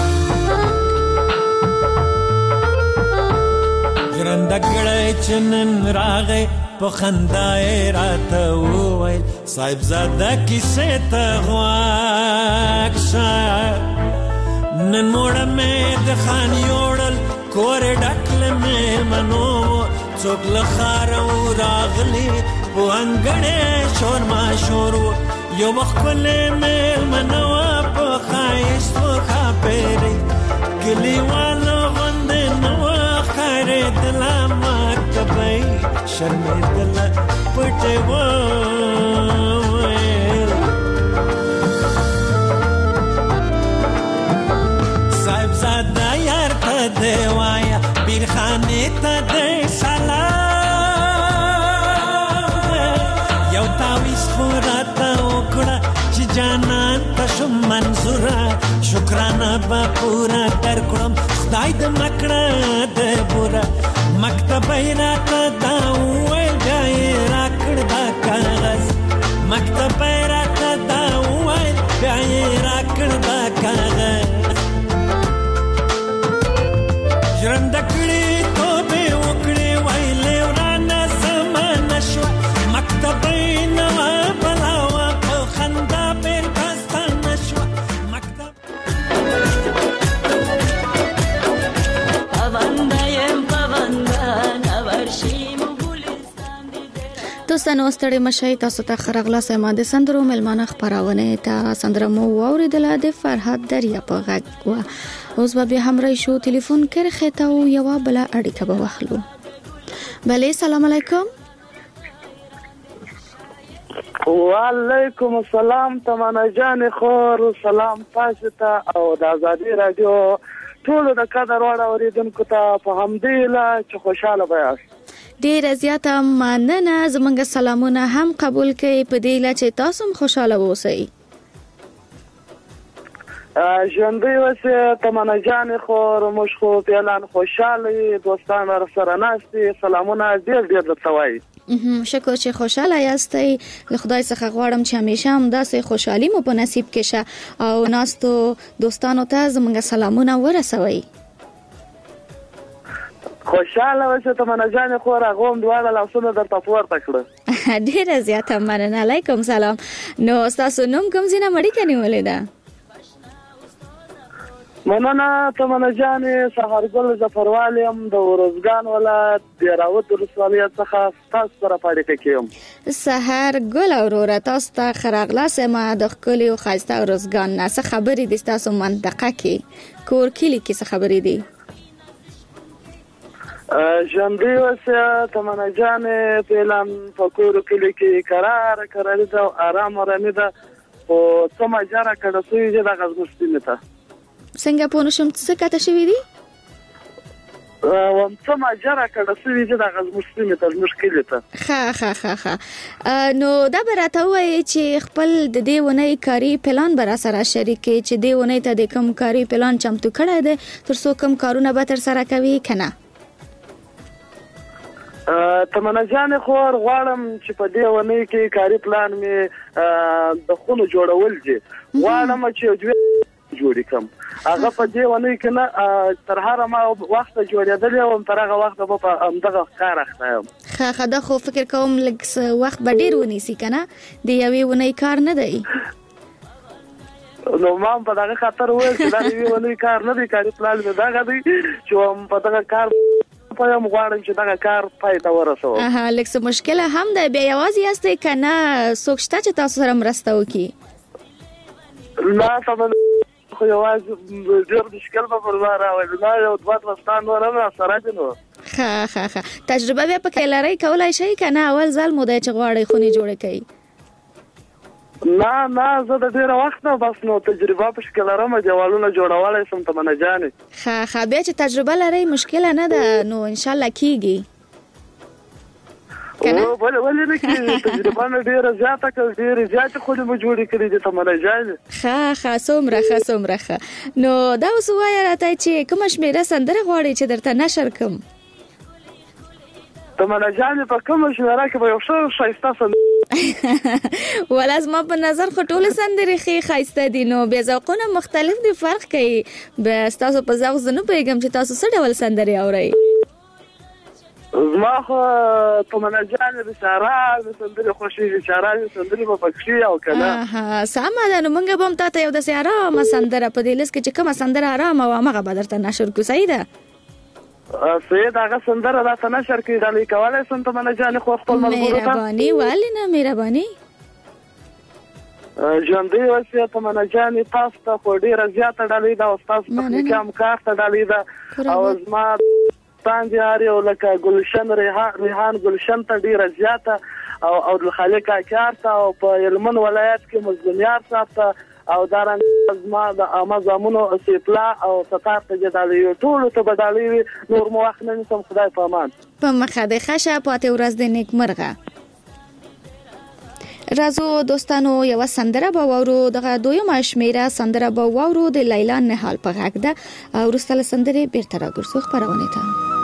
ژرنده کړی چې نن راغی په خندا یې راته وویل صاحبزاده کیسې ته غوږ شه نن موړه مې د خان یوړل کور ډک له مېلمنو څوک له ښاره و راغلي په انګړې شور ماشور و یو ښکلې مېلمنه وه په ښایستو ښاپېرې کلیوالو غوندې نه وه ښکارېدله ماته به یې شرمېدله پټې وویل صاحبزاده یار ته دې وایه پیرخانې ته دې سلام یو تعویض خو راته منظوره شکرانه با پورا در کړم خدای د مکړه د بورا مکتب رات دا وای جای راکړ دا کاغذ مکتب رات دا وای جای راکړ دا کاغذ ژوند کړي توبه وکړي وایلې ورانه زمانه شو مکتب نو بلاوا په خندا پر پستانه شو مکتب پوندایم پوندان ورشي مګلستان دې دوستانو ستړي مشي تاسو ته خرغلا سما د سندرو ملمانه خبرونه ته سندرمو اوریدله د فرحت دریا په غږ وا اوس به هم رای شو ټلیفون کړه خته او یو بل اړیکه به واخلو. بله سلام علیکم. وعلیکم السلام تمنا جان خور سلام تاسو ته او د ازادي رادیو ټول د قدر وړ اوریدونکو ته په همدله چې خوشاله بیاست. ډیر زیاته مننه زمونږ سلامونه هم قبول کړئ په دې لچ تاسو خوشاله اوسئ. ژوندۍ اوسه تمنا جان خور موږ خو اعلان خوشاله دوستان سره ناشتي سلامونه ډیر ډیر درته وایي. شکر چې خوشاله یاستئ. له خدای څخه غواړم چې همیشه هم داسې خوشحالي مو په نصیب کې شه او ناستو دوستانو ته زموږ سلامونه ورسوئ. خوشاله اوسه تمنا جان خور هغه هم دواړه لاسونه درته پورته کړه. ډیره زیاته مننه. علیکم سلام. نو تاسو نوم کوم ځای نه مړی کني ولې ده؟ مننه تمنا جان سهارګل ظفروالي هم د ورزګان ولایت د راوت ولسوالۍ څخه تاسو سره پاتې کېم. سهارګل اورور تاسو ته خرغلا سما د خپل او خاصه ورزګان نه څه خبرې دي تاسو منطقه کې کور کلی کې څه خبرې دي؟ ژوندۍ اوسه تمنا جان په اعلان فکر کلی کې قرار قرار ده آرام آرامي ده او سم جره کړه سوي چې د غزمستینه ته څنګه په نشم څه کاته شوې دي؟ وم څه ما جره کړه سوي چې د غزمستینه ته مشکل ته. ها ها ها ها نو دا براته وای چې خپل د دې ونې کاری پلان برا سره شریکي چې دې ونې ته د کم کاری پلان چمتو کړه ده تر څو کم کارونه به تر سره کوي کنه. تمنا جان خور غواړم چې په دې ونې کې کاری پلان می د خونو جوړول دي غواړم چې دوی جوړی کوم هغه په دې ونې کې نه تر هغه ما وخت جوړېدل او تر هغه وخت به همدغه کار اخته خا خدا خو فکر کوم لږ وخت به ډیر ونیسي کنه د یوې ونې کار نه دی. نو ما په دغه خاطر وایي چې دا یوې ونې کار نه دی کاری پلان مې دا غوي چې په دغه کار په یم غواړم چې دغه کار پای ته ورسوم. اها لکه څه مشکل هم ده بیا یوازې یاستئ کنه څوک شته چې تاسو سره مرسته وکړي؟ لا طبعا خو یوازې ډېر مشکل به پر ما راولي نه یو دوه دوستان ورم سره دي نو. ښه ښه ښه تجربه بیا پکې لرئ کولی شئ که نه اول ځل مو دی چې غواړئ خونې جوړې کړئ؟ نه نه زه د ډېره وخت نه بس نو تجربه په شکل لرم دیوالونه جوړولی شم تمنا جانې. ښه ښه بیا چې تجربه لرئ مشکله نه ده نو انشاءالله کیږي کنه ولې نه کیږي تجربه نه ډېره زیاته کړ ډېرې زیاتې خونې مو جوړې کړې دي تمنا جانې. ښه ښه څومره ښه څومره ښه. نو دا اوس ووایه راته چې کومه شمېره سندره غواړئ چې درته نشر کړم؟ تمنا جانې په کومه شمېره کې به یو ښه ښایسته سندره ولا زما په نظر خو ټولې سندرې ښې ښایسته دي نو بیا ذوقونه مختلف دي فرق کوي. بیا ستاسو په ذوق زه نه پوهېږم چې تاسو څه ډول سندرې اورئ؟ زما خو تمنا جانې د شعرا د سندرې خوښېږي شعرا د سندرې به پکښې او که نه. سمه ده نو موږ به هم تا ته یو داسې ارامه سندره په دې لست کې چې کومه سندره ارامه وه همغه به درته نشر کړو. صحیح ده؟ سید هغه سندره راته نشر کړي ډالۍ کولی شم تمنا جانې خو خپل ملګرو ته؟ مهرباني ولې نه مهرباني. ژوندۍ اوسې تمنا جانې تاسو ته خو ډېره زیاته ډالۍ ده او ستاسو تخنیکي همکار ته ډالۍ ده او زما تاندې هر یو لکه ګلشن ریحان ګلشن ته ډېره زیاته او عبدالخالق کاکیار ته او په هلمند ولایت کې مظلومیار صاحب ته او دارنګه زما د عامه زامنو سیپلا او ستار ته ډالۍ ټولو ته به ډالۍ وي نور مو وخت نه نیسم خدای په امان. په مخه د ښه شه پاتې ورځ د نیکمرغه. راځو دوستانو یو سندره به وورو دغه دویمه شمیره سندره به وورو د لیلا نهال په غږ ده او وروسته سندره بیرته راګرځو خبرونه ته.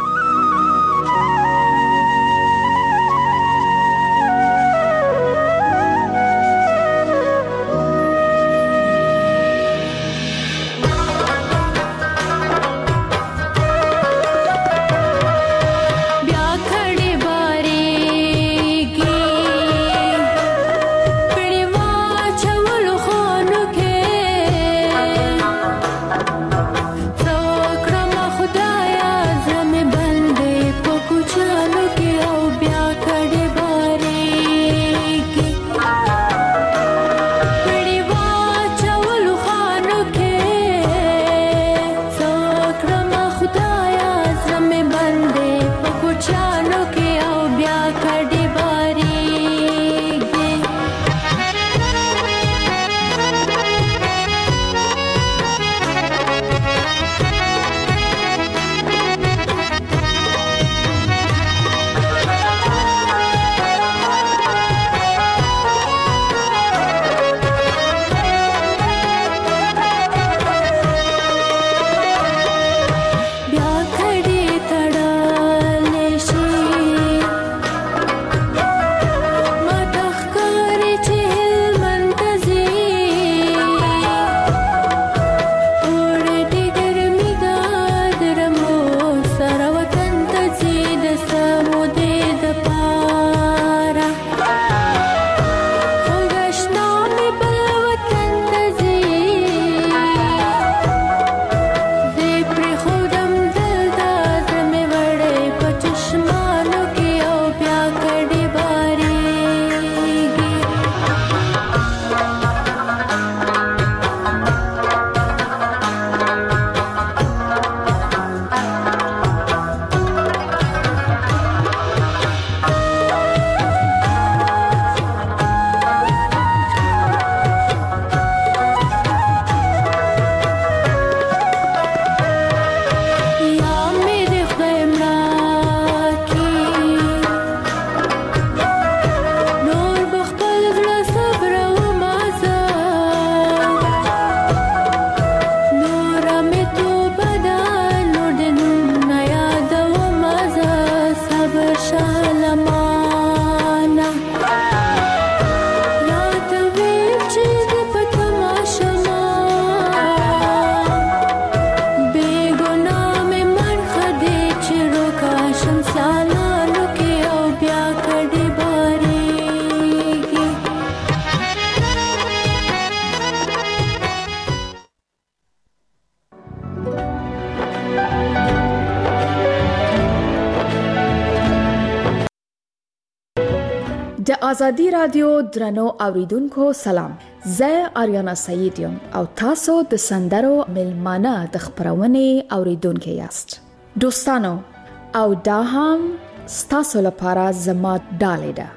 د ازادي رادیو درنو اوریدونکو سلام. زه آریانا سعید یم او تاسو د سندرو ملمانه د خبرونې اوریدونکو یاست. دوستانو او دا هم ستاسو لپاره زما ډالۍ ده.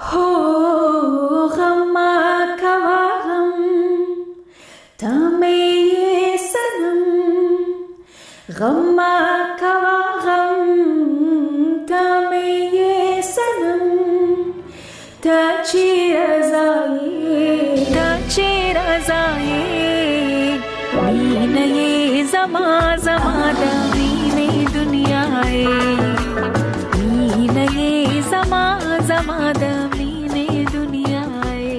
هو غم کوا غم تمه سنم غم کوا غم تمه سنم تا چیرزایی تا چیرزایی مینه زما زما د مینه دنیای مینه زما زما د مینه دنیای.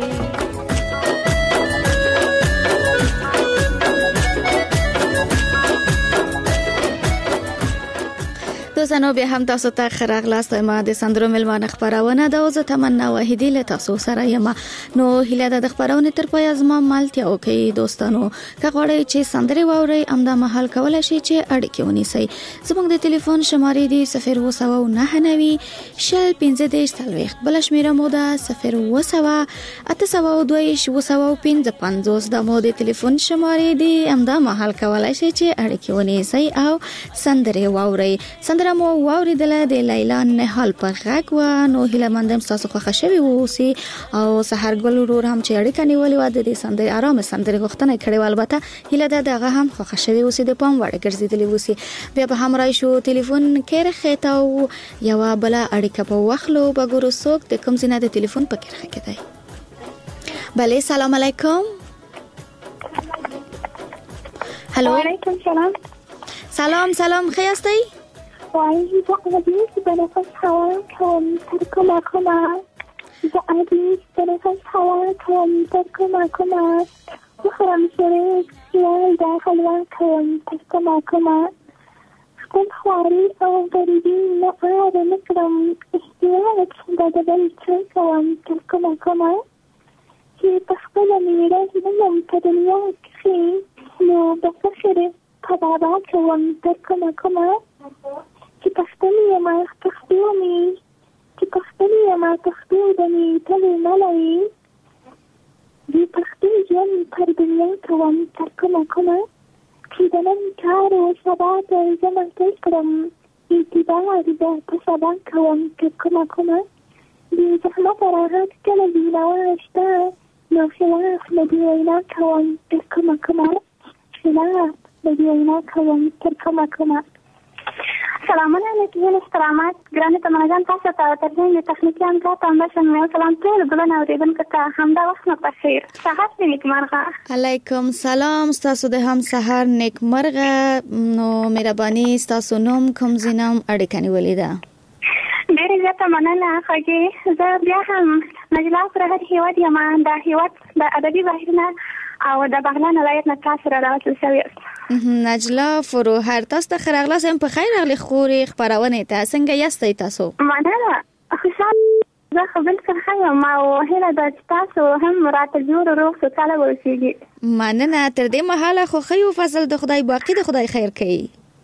دوستانو بیا هم تاسو ته خراغلاست ما د سندرو ملمانه خبرونه د اوزه تمنا وحیدی له تاسو سره یم. نو هیله د خبرونه تر پای از ما مالتیا وکي. دوستانو که غواړئ چې سندري واورئ امدا محل کولای شئ چې اړیکه ونیسئ. زموږ د ټلیفون شمارې دي صفر و سو نه نوي شل پنځه دیش تلويخت بل شمیره مو ده صفر و سو اته سو دویش و سو پنځه پنځوس د مو د ټلیفون شمارې دي امدا محل کولای شئ چې اړیکه ونیسئ او سندري واورئ. سندره مو واوریدل د لیلا نهال په غږ و. نو هیله مندم تاسو خوښ شوي ووسی او سحر ګل ورور هم چې اړیکه نیولې و د دې سندري آرام سندري غوښتنه کړې و. البته هیله ده دغه هم خوښ شوي ووسی د پام وړ ګرځیدلی ووسی. بیا به هم راشو ټلیفون کې رخته او یو بل اړیکه په وخلو بګورو څوک د کوم زینه د ټلیفون په کې راکې دی. بله سلام علیکم. هلو وعلیکم سلام. سلام سلام خی هستی؟ وای با عزیز بنفس هوا کم ترکم کم با عزیز بنفس هوا کم ترکم کم بخرم شریک سیال داخل و کم ترکم کم خود خواری او غریبی نقاد نکرم احتیاج داده بل ترکم ترکم کم که تخبل میره نمم تدنیا کخی نو بفخر طبعا كوم تركم كما كي تختني ما تختوني كي تختني ما تختوني تلي ملعي دي تختني جن تربية كوم تركم كما كي دنم كارو سبات زمن تكرم اتباع ردا تسبا كوم تركم كما دي زحمة راحت كلا دي نواشتا نو خلاف مدينة كوم تركم كما خلاف بدينا كوم تركم كما سلام علیکم استرامات ګرانه تمنجان تاسو ته ترجمه تخنیکیان کا تاسو مې سلام ټول ګلونه اوریدونکو ته همدا وخت نه بخیر سهار دې نیکمرغه. علیکم سلام تاسو د هم سهار نیکمرغه. نو مهرباني تاسو نوم کوم زینم اړیکنی ولیدا ډېر زیاته مننه خو زه بیا هم نجلا پر هر هیواد یم دا هیواد د ادبي بهیرنا او د بغلان ولایت نه تاسو را راوستل شوی نجلا فروهر تاسو ته خیرغلا سم په خیر اغلی خوري خبرونه ته څنګه یاستئ تاسو؟ مننه خوشحال زه خپل څنګه ما او هله د تاسو هم راته جوړ روغ سوچاله ورسیږي. مننه تر دې مهاله خو خیو فضل د خدای باقی د خدای خیر کوي.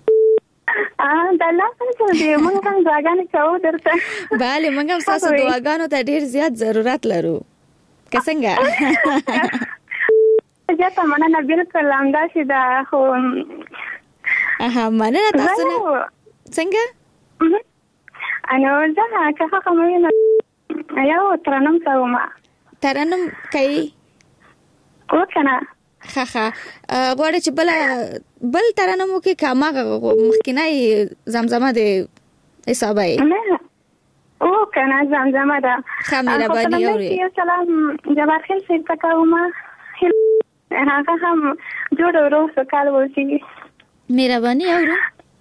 ا د الله څخه دې موږ هم دعاګانې کوو درته. bale موږ هم تاسو دعاګانو ته ډیر زیات ضرورت لرو. که څنګه؟ زیاته مننه بالکل همداسې ده خو اها مننه تاسو نه څنګه؟ انو زه که هغه مې یو ترنم کوم. ترنم کوي؟ وکنه ښه ښه غواړې چې بل بل ترنم وکړې که هماغه مخکینی زمزمه د حسابه یې؟ نه وکنه زمزمه ده. ښه مهرباني اورې. سلام جبار خیل صاحب ته کوم هغه هم جوړ روغ سوکال ورسیږي. مهرباني اورو.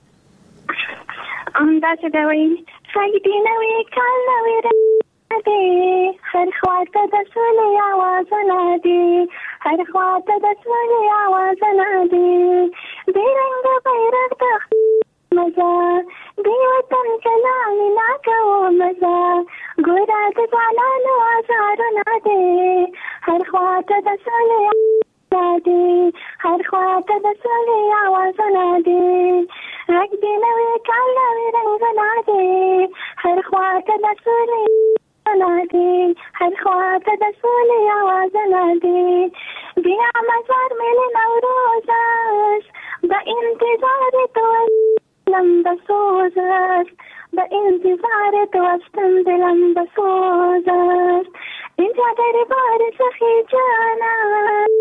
همداسې ده وایي سږدي نوی کال نوی رنګ دی هر خواته د سولې اوازونه دي هر خواته د سولې اوازونه دي د رنګ بیرغ د مزه د وطن کلامي نا کوو مزه ګوره د ځوانانو ازارونه دي هر خواته د سولې دي هر خواته د سولې اوازونه دي رنګ دی نوی کال نوی رنګونه دي هر خواته د سولې اوازونه دي هر خواته د سولې اوازونه دي بیا مزار ملي نوروز است به انتظار تو دلم بسوز است به انتظار تو هستم دلم بسوز است اینجا در بار سخی جانم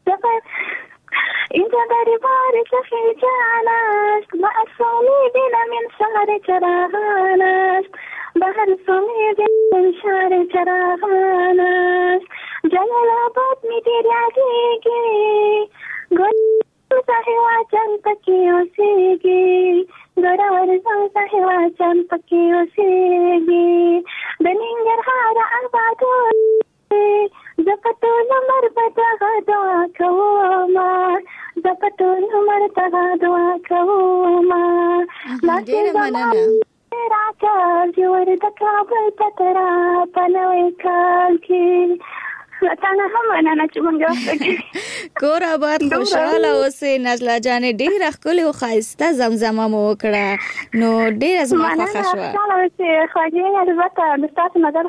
اینجا در بار سخی جان است با اسامی دلم انشار چراغان است به هر سومی دلم انشار چراغان است جلال آباد می دیریگی گل سحوا چند پکی اوسیگی گوڑا ورزان سحوا چند پکی اوسیگی بنینگر خارا آبادو زپتون مربتا دعا کوما زپتون مربتا دعا کوما ډیره مننه. راکال چې ورته کابل ته را پنوي کال کې لاتانه هم مننه چې مونږ کور آباد خوشاله اوسې نجلا جانې ډېره ښکلې او ښایسته زمزمه مو وکړه نو ډېره زما خوښه شوه. خوشاله اوسې خوږې البته د ستاسو نظر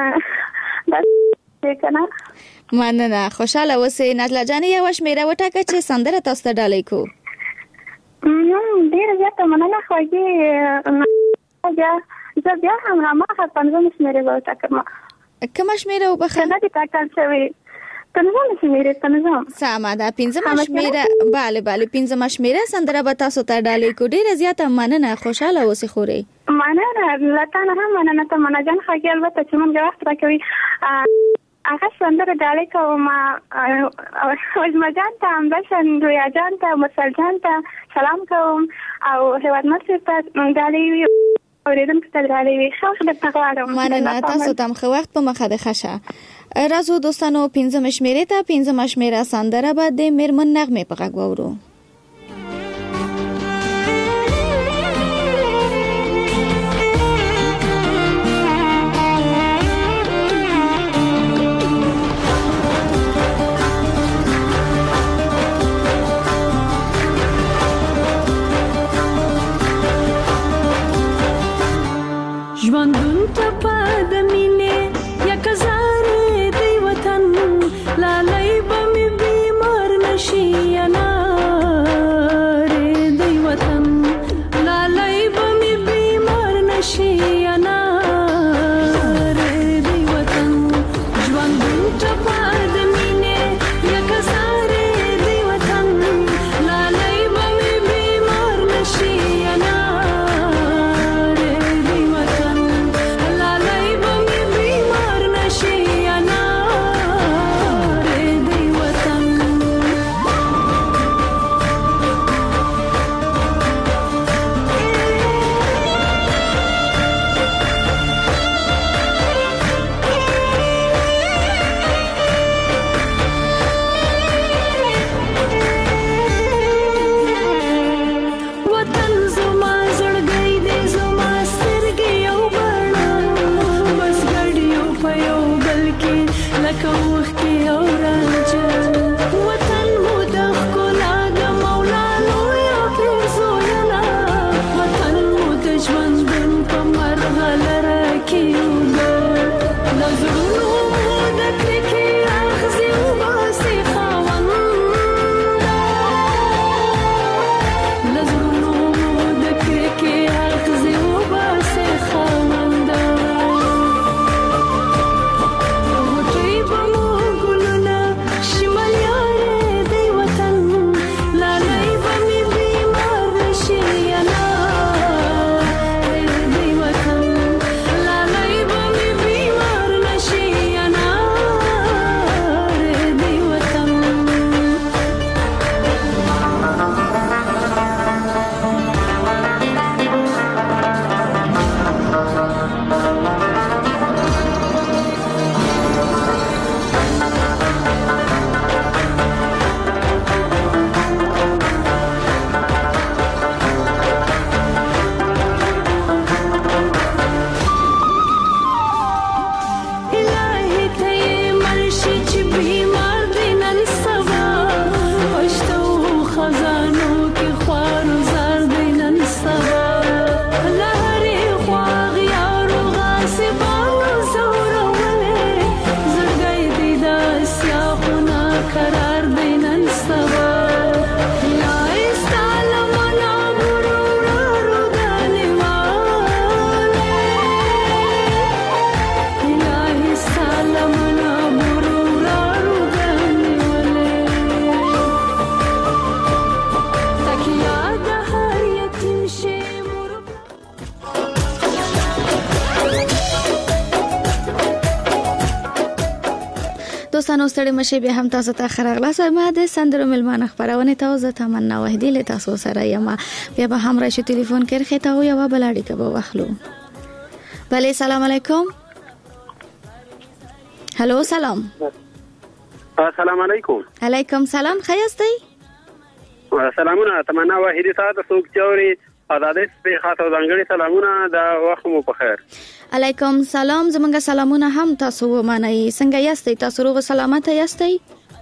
کنه مننه خوشاله اوسې نجلا جانې یوه شمېره وټاکه چې سندره تاسو ته ډالۍ کړو. ډېره زیاته مننه خوږې زه بیا هم هماغه پنځمه شمېرې به وټاکم. کومه شمېره وبخښه؟ نه دي ټاکل شوې پنځمه شمېرې پنځم. سمه ده پنځمه شمېره بله بله پنځمه شمېره سندره به تاسو ته ډالۍ کړو. ډېره زیاته مننه خوشاله اوسې خورې. مننه له تا نه هم مننه ته منه جان خوږې البته چې مونږ وخت راکوي هغه سندره ډالۍ کوم وزما جان ته همداشان رویا جان ته مسل جان ته سلام کوم او هیواد مصر ته ډالۍ اوریدونکو ته ډالۍ وي ښه وخت درته غواړم. مننه تاسو ته هم ښه وخت په مخه د ښه. راځو دوستانو پنځمه شمېرې ته پنځمه شمېره سندره به د میرمن نغمې په غږ واورو. ژوندون ته په د مینې یک هزارې دی وطن لالی به مې بیمار نشي انارې دی وطن لالی به مې بیمار نشي انارې دی وطن ژوندون ته په د مینې یک هزارې دی وطن لالی به مې بیمار نشي دوستانو ستړي مشه به هم تاسو ته خراغلا سم د سندرو ملمانه خبرونه ته زه تمنا وحدی له تاسو سره یم بیا به هم راشي ټلیفون کړئ ته او یو بلاړی کبه واخلو. بله سلام علیکم. هلو سلام. السلام علیکم. علیکم سلام خیاستی. سلامونه تمنا وحدی تاسو څوک چوري آزادې په خاطر ځانګړي سلامونه دا وخت مو په خیر. علیکم سلام زمونږ سلامونه هم تاسو ومنئ. څنګه یاستئ؟ تاسو روغ سلامت یاستئ؟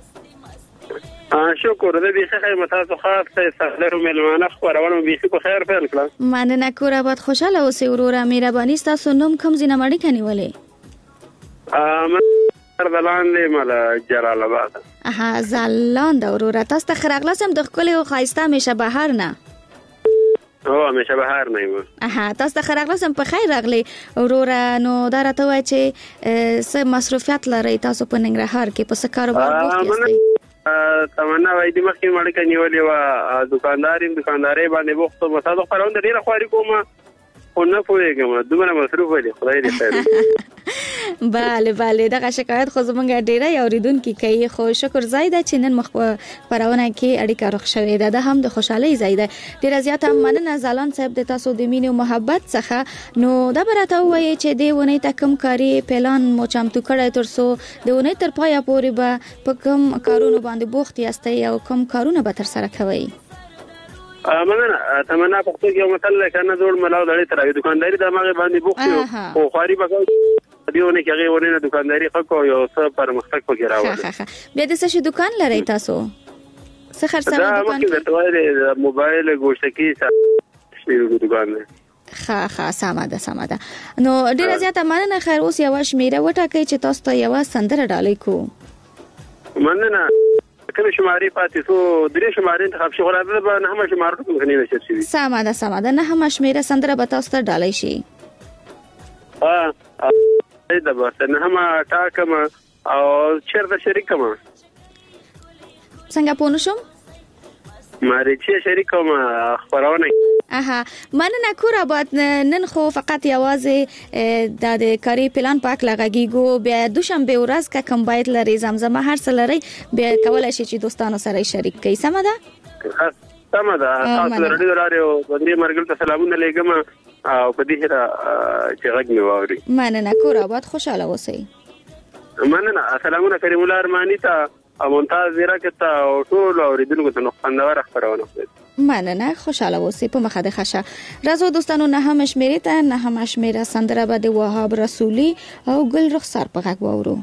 شکر دې به خیر متاسو خاص سره ملمانه خبرونه به په خیر پیل کړه. مننه کور آباد خوشاله اوسئ وروره. مهرباني تاسو نوم کوم زینه مړی کني ولې؟ ا زلاند مال جلال آباد. اها زلاند وروره. تاسو ته خراغلاسم د خپل او خایسته میشه بهار نه. او همیشه بهار نه و. اها تاسو ته خراغلاسم په خیر راغلی وروره. نو دا راته وای چې څه مصروفیت لري تاسو په ننګرهار کې په څه کاروبار وکړئ؟ تمنا وای د مخکې مړ کني ولې وا دکانداریم دکانداري باندې وخت مصادق پروند ډیره خواري کومه خو نه پوهېږم دومره مصروف دي خدای دې خیر bale bale دغه شکایت خو زمونږ ډیره اوریدونکو کوي خو شکر زیاده چې نن مخ پرونه کې اړیکه روغ شوې ده د هم د خوشحالي زیاده ډیره زیاته مننه زالان صاحب د تاسو د مینې او محبت څخه نو دا برته وایي چې د ونې تکم کاری پلان مو چمتو کړی تر څو د ونې تر پایه پورې به په کوم کارونو باندې بوخت یاستئ او کوم کارونه به تر سره کوئ مننه تمنا پښتو کې یو مثال کنه جوړ ملاو دړې ترې دکانداري د ماغه باندې بوخت او خواري بګاو دیونه کې هغه ورنه دکانداري خکو یو څه پرمختګ وکړ راوړل بیا د څه دکان لري تاسو څه خرڅه دا ممکن د موبایل ګوشتکی څه دکان دی ها ها سمه ده سمه ده نو ډیره زیاته مننه خیر اوس یو شمیره وټاکئ چې تاسو ته یو سندره ډالۍ کو مننه کله شماري پاتې سو درې شماري انتخاب شو غواړم به نه هم شمارو کوم غنی نشي شي سمه ده سمه ده نه هم شمیره سندره به تاسو ته ډالۍ شي ها دا به نه هم ټاکم او چیرته شریکم څنګه پونشم ماری چې شریکم خبرونه اها مننه کور آباد نن خو فقط یوازې د کاری پلان پاک لګیږو بیا دوشنبه ورځ کا کمبایت لري زمزمه هر څه لري بیا کولای شي چې دوستانو سره شریک کړي سم ده سم ده تاسو رډیو رادیو باندې مرګل ته سلامونه لګم او په دې سره چې غږ مې واوري مننه کور آباد خوشاله اوسئ مننه سلامونه کریم الله ارمانی ته او ممتاز زیرا کته او ټول اوریدونکو ته خوندور خبرونه کوي مننه خوشاله اوسئ په مخه د خشه راځو دوستانو نه هم شمیرې ته نه هم شمیره سندره به د وهاب رسولي او ګل رخسار په غږ وورو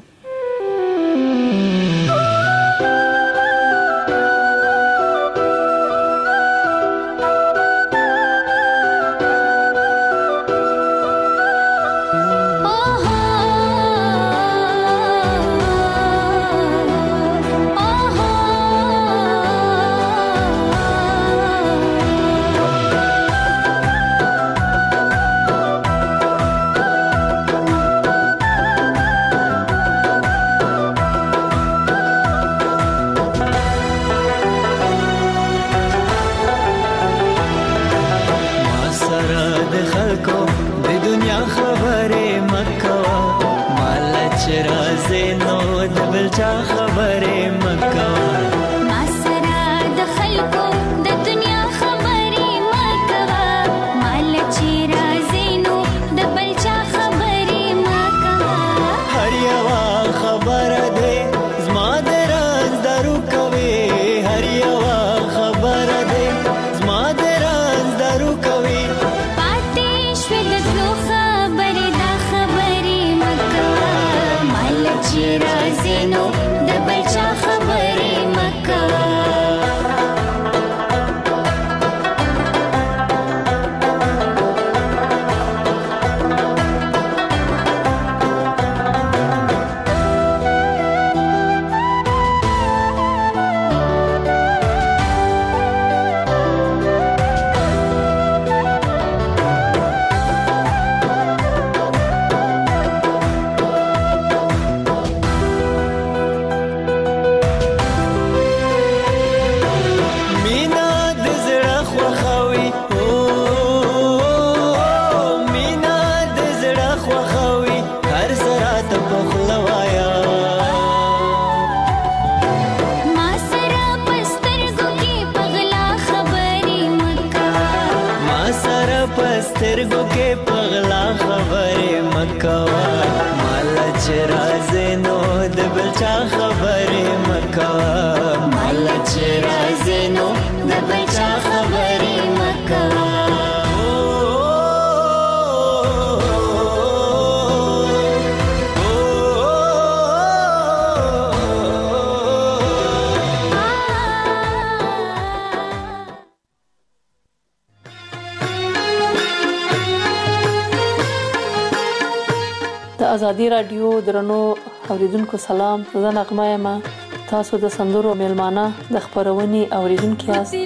ازادي رادیو درنو اوریدونکو سلام زه نغمه یم تاسو د سندرو میلمانه د خبرونې اوریدونکو یاست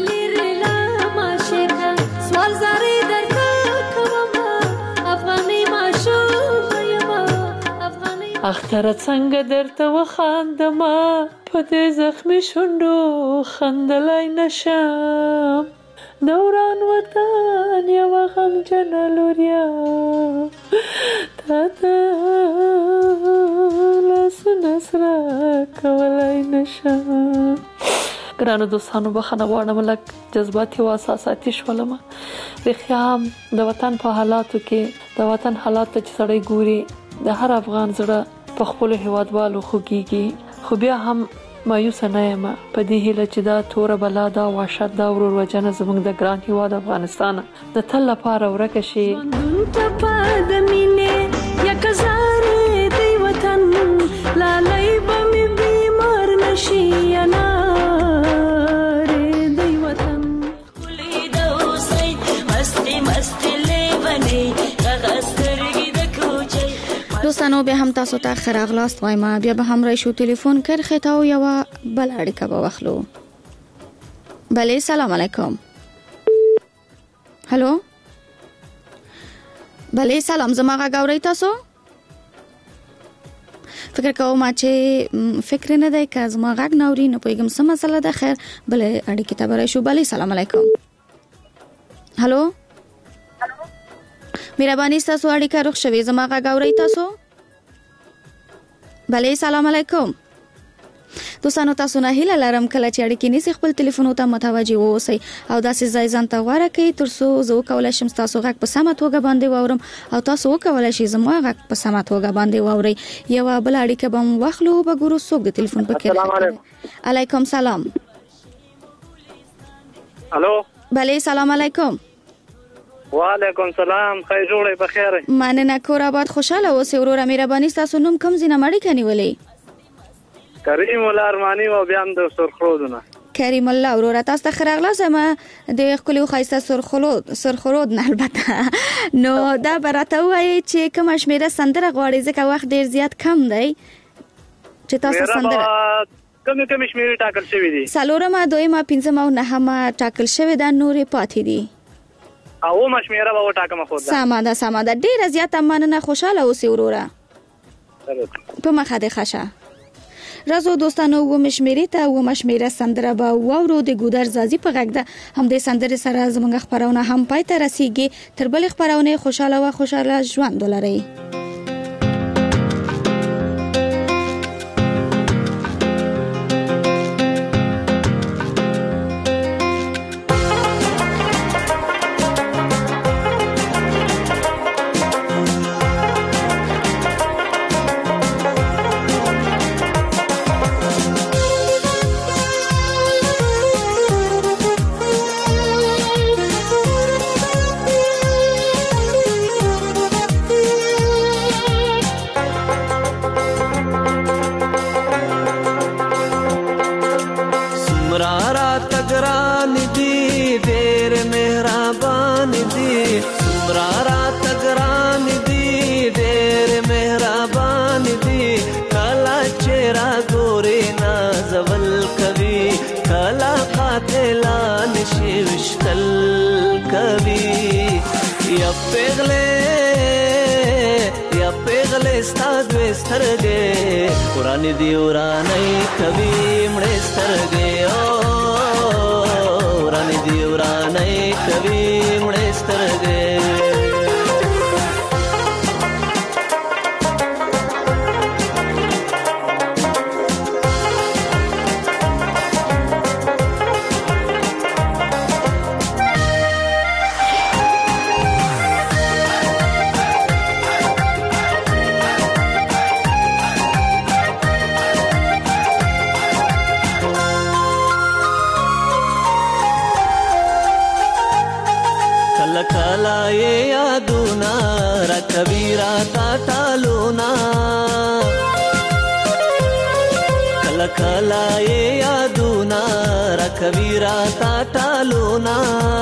سوال زری درکوم افغاني ماشوم یم افغاني اختر څنګه درته وخاندم په دې زخمي شونډو خندلای نشم دوران وطن یو غم جنلوریا تا ته لاسونه سره کولای نشم. ګرانو دوستانو بخښنه غواړم لږ جذباتي او احساساتي شولم. رښتیا هم د وطن په حالاتو کې د وطن حالات ته چې سړی ګوري د هر افغان زړه په خپلو هیوادوالو خوږیږي. خو بیا هم مایوسه نه یم په دې هیله چې دا توره بلا دا وحشت دا ورور وجنه زموږ د ګران هیواد افغانستان د تل لپاره ورکه شي. لالای به می بیمار نشي انارې د وطن ولې د اوسې مستي مستي لیونی غغسترګي د کوچي. دوستانو به هم تاسو ته خراغلاست وایم بیا به هم راشو ټلیفون کړ خطاو یو بل اړیکه به واخلو. بله سلام علیکم. هلو بله سلام زما غاوري تاسو فکر کوم چې فکر نه دی که زما غږ نوري نه پوهیږم څه مسله ده. خیر بل اړیکې ته به راشو. بله سلام علیکم. هلو مهرباني ستاسو اړیکه روغ شوې زما غږ اورئ تاسو. بله سلام علیکم. دوستانو تاسو نه هیله لرم کله چې اړیکې نیسئ خپل ټلیفونو ته متوجه واوسئ او داسې ځای ځان ته غوره کړئ تر څو زه وکولی شم ستاسو غږ په سمه توګه باندې واورم او تاسو وکولی شئ زما غږ په سمه توګه باندې واورئ. یوه بله اړیکه به هم واخلو به ګورو څوک د ټلیفون په کې. علیکم سلام. الو بله سلام علیکم. وعلیکم سلام. خیر جوړی بخیر. مننه کور آباد خوشاله اوسئ وروره. مهرباني ستاسو نوم کوم ځای نه اړیکه نیولې؟ کریم الله ارمانی و بیا هم د سرخرودونه. کریم الله وروره تاسو ته ښه راغلاست. زما د ښکلي او ښایسته سرخرود سرخرود نه البته نو دا به راته ووایئ چې کومه شمېره سندره غواړئ ځکه وخت ډېر زیات کم دی چې تاسو سندره کومې کومې شمېرې ټاکل شوي دي؟ څلورمه دویمه پنځمه او نهمه ټاکل شوې ده نورې پاتې دي. اومه شمېره به وټاکمه خو ده. سمه ده سمه ده ډېره زیاته مننه. خوشحاله اوسئ وروره. په مخه دې ښه شه. رازو دوستانو اومه شمېرې ته اومه شمېره سندره به واورو د ګودر زازي په غږ ده. همدې سندرې سره زموږ خپرونه هم پای ته رسیږي. تر بلې خپرونې خوشحاله و خوشحاله ژوند ولرئ. ورانی دی ورانی کبھی مړې سترګې او ورانی دی ورانی کبھی مړې سترګې. کبیرا تا ټالونا کلا کلا یادونا را کبیرا تا ټالونا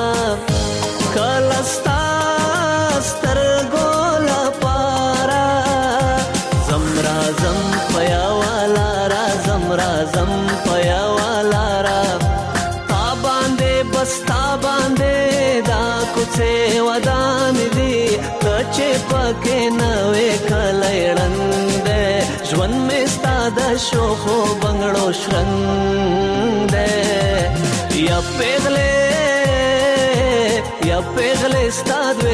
کلا ستا سترګو لپاره زمرا زم پیا والا را زمرا زم پیا والا را تا باندې بستا باندې دا کوڅه ودان دي چې پکې نوې کلهړند ژوند مې ستاده شو خو بنگړو شرند یا پیغلې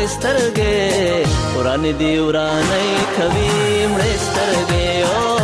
مړې سترګې وران دی ورانې کوي مړې سترګې او